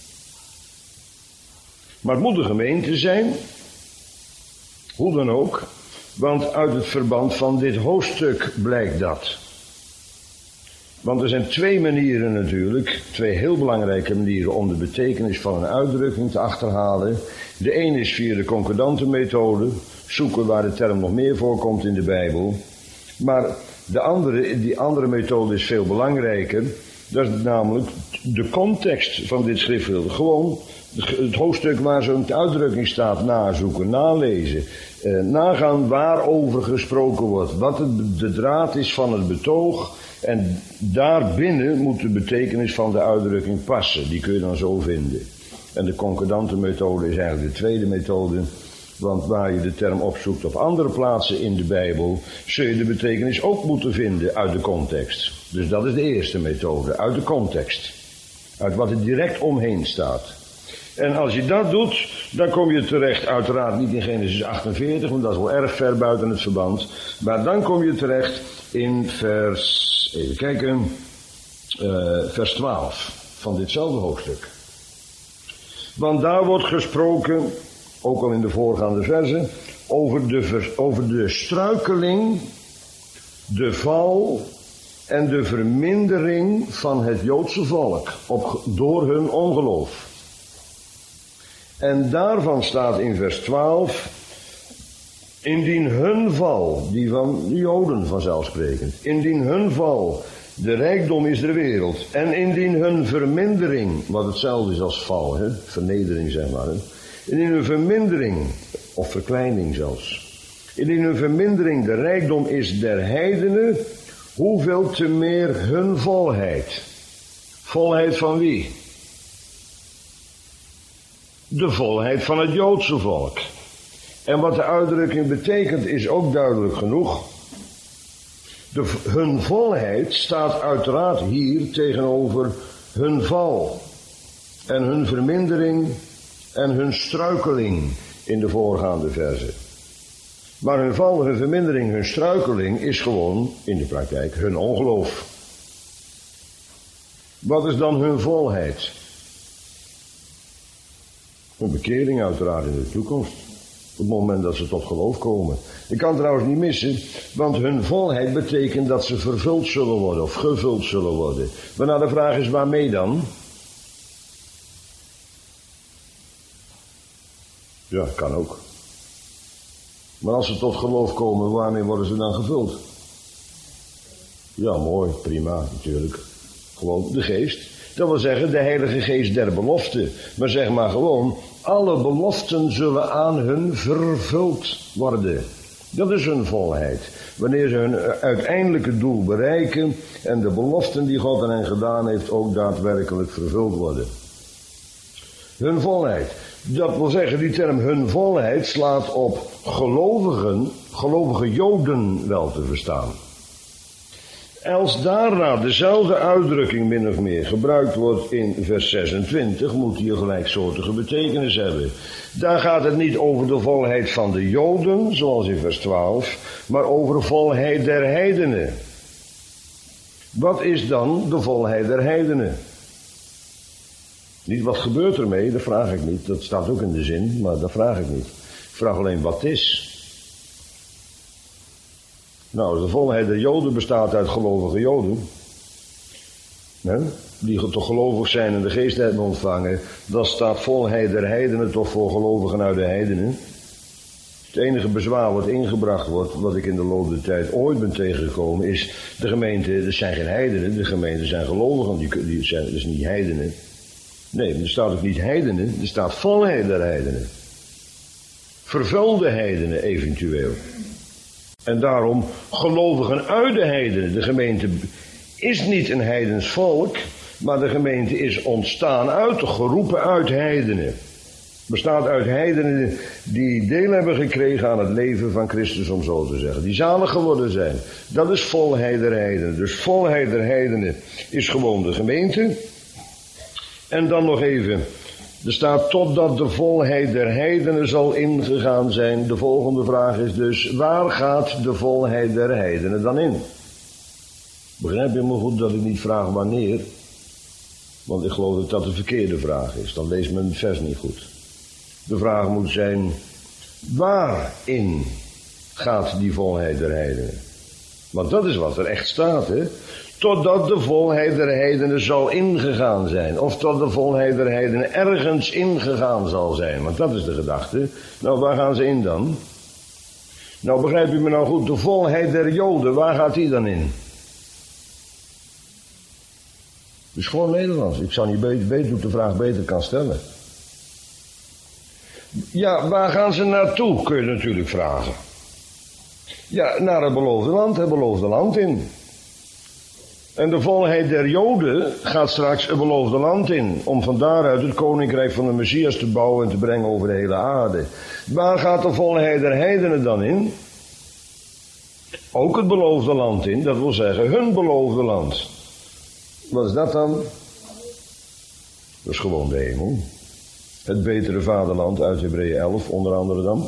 Maar het moet de gemeente zijn, hoe dan ook, want uit het verband van dit hoofdstuk blijkt dat. Want er zijn 2 manieren natuurlijk, 2 heel belangrijke manieren om de betekenis van een uitdrukking te achterhalen. De een is via de concordante methode, zoeken waar de term nog meer voorkomt in de Bijbel. Maar die andere methode is veel belangrijker. Dat is namelijk de context van dit schriftgedeelte. Gewoon het hoofdstuk waar zo'n uitdrukking staat nazoeken, nalezen. Nagaan waarover gesproken wordt. Wat de draad is van het betoog. En daarbinnen moet de betekenis van de uitdrukking passen. Die kun je dan zo vinden. En de concordante methode is eigenlijk de tweede methode. Want waar je de term opzoekt op andere plaatsen in de Bijbel, zul je de betekenis ook moeten vinden uit de context. Dus dat is de eerste methode, uit de context. Uit wat er direct omheen staat. En als je dat doet, dan kom je terecht, uiteraard niet in Genesis 48, want dat is wel erg ver buiten het verband. Maar dan kom je terecht in even kijken, vers 12 van ditzelfde hoofdstuk. Want daar wordt gesproken, ook al in de voorgaande versen, over de struikeling, de val en de vermindering van het Joodse volk door hun ongeloof. En daarvan staat in vers 12, indien hun val, die van de Joden vanzelfsprekend, indien hun val de rijkdom is der wereld, en indien hun vermindering, wat hetzelfde is als val, vernedering zeg maar, indien hun vermindering, of verkleining zelfs, indien hun vermindering de rijkdom is der heidenen, hoeveel te meer hun volheid. Volheid van wie? De volheid van het Joodse volk. En wat de uitdrukking betekent is ook duidelijk genoeg. Hun volheid staat uiteraard hier tegenover hun val. En hun vermindering en hun struikeling in de voorgaande verzen. Maar hun val, hun vermindering, hun struikeling is gewoon in de praktijk hun ongeloof. Wat is dan hun volheid? Een bekering uiteraard in de toekomst. Op het moment dat ze tot geloof komen. Ik kan trouwens niet missen, want hun volheid betekent dat ze vervuld zullen worden of gevuld zullen worden. Maar nou de vraag is waarmee dan? Ja, kan ook. Maar als ze tot geloof komen, waarmee worden ze dan gevuld? Ja, mooi, prima, natuurlijk. Gewoon de geest. Dat wil zeggen, de Heilige Geest der belofte. Maar zeg maar gewoon, alle beloften zullen aan hun vervuld worden. Dat is hun volheid. Wanneer ze hun uiteindelijke doel bereiken en de beloften die God aan hen gedaan heeft ook daadwerkelijk vervuld worden. Hun volheid. Dat wil zeggen, die term hun volheid slaat op gelovige Joden wel te verstaan. Als daarna dezelfde uitdrukking min of meer gebruikt wordt in vers 26, moet die een gelijksoortige betekenis hebben. Daar gaat het niet over de volheid van de Joden, zoals in vers 12, maar over de volheid der heidenen. Wat is dan de volheid der heidenen? Niet wat gebeurt ermee, dat vraag ik niet. Dat staat ook in de zin, maar dat vraag ik niet. Ik vraag alleen wat is. Nou, de volheid der Joden bestaat uit gelovige Joden. Die toch gelovig zijn en de geest hebben ontvangen. Dan staat volheid der heidenen toch voor gelovigen uit de heidenen. Het enige bezwaar wat ingebracht wordt, wat ik in de loop der tijd ooit ben tegengekomen, is de gemeente, er zijn geen heidenen, de gemeenten zijn gelovigen, die zijn dus niet heidenen. Nee, er staat ook niet heidenen, er staat volheid der heidenen. Vervulde heidenen eventueel. En daarom gelovigen uit de heidenen. De gemeente is niet een heidens volk, maar de gemeente is ontstaan geroepen uit heidenen. Bestaat uit heidenen die deel hebben gekregen aan het leven van Christus, om zo te zeggen. Die zalig geworden zijn. Dat is volheid der heidenen. Dus volheid der heidenen is gewoon de gemeente. En dan nog even. Er staat totdat de volheid der heidenen zal ingegaan zijn. De volgende vraag is dus, waar gaat de volheid der heidenen dan in? Begrijp je me goed dat ik niet vraag wanneer? Want ik geloof dat dat de verkeerde vraag is. Dan leest men het vers niet goed. De vraag moet zijn, waarin gaat die volheid der heidenen? Want dat is wat er echt staat, hè? Totdat de volheid der heidenen zal ingegaan zijn. Of tot de volheid der heidenen ergens ingegaan zal zijn. Want dat is de gedachte. Nou, waar gaan ze in dan? Nou begrijp u me nou goed, de volheid der Joden, waar gaat die dan in? Het is gewoon Nederlands. Ik zou niet weten hoe ik de vraag beter kan stellen. Ja, waar gaan ze naartoe, kun je natuurlijk vragen. Ja, naar het beloofde land in. En de volheid der Joden gaat straks het beloofde land in, om van daaruit het koninkrijk van de Messias te bouwen en te brengen over de hele aarde. Waar gaat de volheid der heidenen dan in? Ook het beloofde land in, dat wil zeggen hun beloofde land. Wat is dat dan? Dat is gewoon de hemel. Het betere vaderland uit Hebreeën 11, onder andere dan.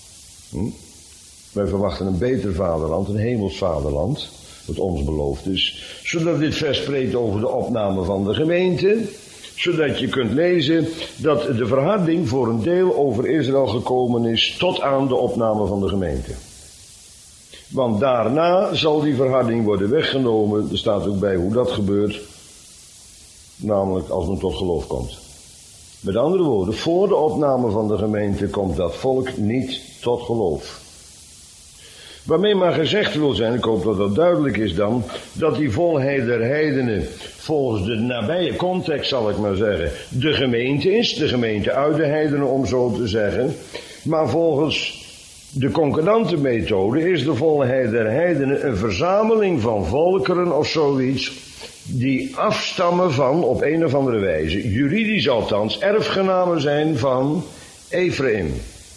Wij verwachten een beter vaderland, een hemels vaderland, wat ons beloofd is. Zodat dit vers spreekt over de opname van de gemeente. Zodat je kunt lezen dat de verharding voor een deel over Israël gekomen is tot aan de opname van de gemeente. Want daarna zal die verharding worden weggenomen. Er staat ook bij hoe dat gebeurt. Namelijk als men tot geloof komt. Met andere woorden, voor de opname van de gemeente komt dat volk niet tot geloof. Waarmee maar gezegd wil zijn, ik hoop dat dat duidelijk is dan, dat die volheid der heidenen volgens de nabije context, zal ik maar zeggen, de gemeente is, de gemeente uit de heidenen om zo te zeggen, maar volgens de concordante methode is de volheid der heidenen een verzameling van volkeren of zoiets, die afstammen van, op een of andere wijze, juridisch althans, erfgenamen zijn van Ephraim.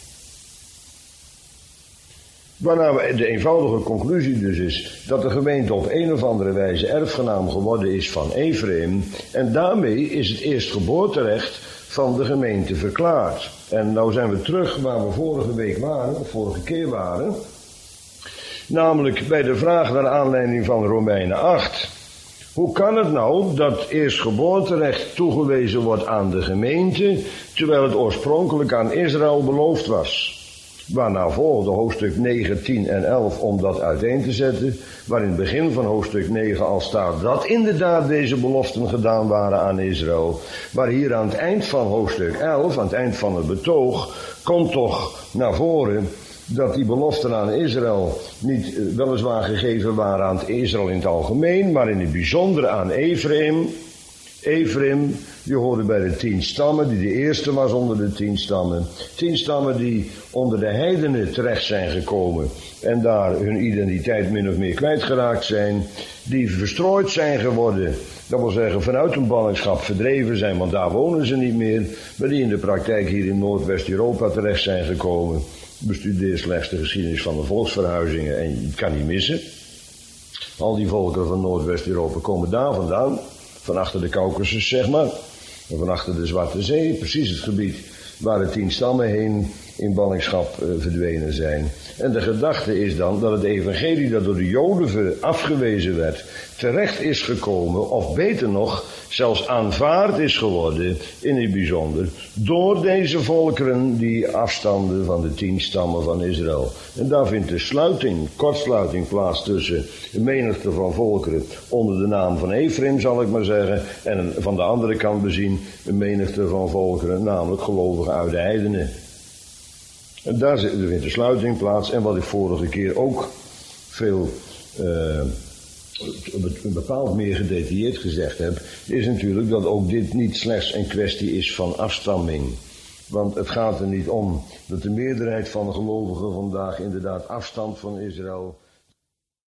Waarna de eenvoudige conclusie dus is dat de gemeente op een of andere wijze erfgenaam geworden is van Ephraim. En daarmee is het eerstgeboorterecht van de gemeente verklaard. En nou zijn we terug waar we vorige keer waren. Namelijk bij de vraag naar aanleiding van Romeinen 8. Hoe kan het nou dat eerstgeboorterecht toegewezen wordt aan de gemeente, terwijl het oorspronkelijk aan Israël beloofd was? Waarna volgde hoofdstuk 9, 10 en 11 om dat uiteen te zetten, waar in het begin van hoofdstuk 9 al staat dat inderdaad deze beloften gedaan waren aan Israël. Maar hier aan het eind van hoofdstuk 11, aan het eind van het betoog, komt toch naar voren dat die beloften aan Israël niet weliswaar gegeven waren aan het Israël in het algemeen, maar in het bijzonder aan Ephraim. Ephraim, die hoorde bij de 10 stammen, die de eerste was onder de 10 stammen. 10 stammen die onder de heidenen terecht zijn gekomen en daar hun identiteit min of meer kwijtgeraakt zijn. Die verstrooid zijn geworden, dat wil zeggen vanuit hun ballingschap verdreven zijn, want daar wonen ze niet meer. Maar die in de praktijk hier in Noordwest-Europa terecht zijn gekomen. Bestudeer slechts de geschiedenis van de volksverhuizingen en je kan niet missen. Al die volkeren van Noordwest-Europa komen daar vandaan. Van achter de Caucasus, zeg maar. En van achter de Zwarte Zee, precies het gebied waar de 10 stammen heen in ballingschap verdwenen zijn. En de gedachte is dan dat het evangelie dat door de Joden afgewezen werd, terecht is gekomen, of beter nog, zelfs aanvaard is geworden, in het bijzonder, door deze volkeren die afstamden van de 10 stammen van Israël. En daar vindt de kortsluiting plaats tussen een menigte van volkeren onder de naam van Ephraim, zal ik maar zeggen, en van de andere kant bezien een menigte van volkeren, namelijk gelovigen uit de heidenen. En daar vindt de sluiting plaats. En wat ik vorige keer ook veel bepaald meer gedetailleerd gezegd heb, is natuurlijk dat ook dit niet slechts een kwestie is van afstamming. Want het gaat er niet om dat de meerderheid van de gelovigen vandaag inderdaad afstamt van Israël.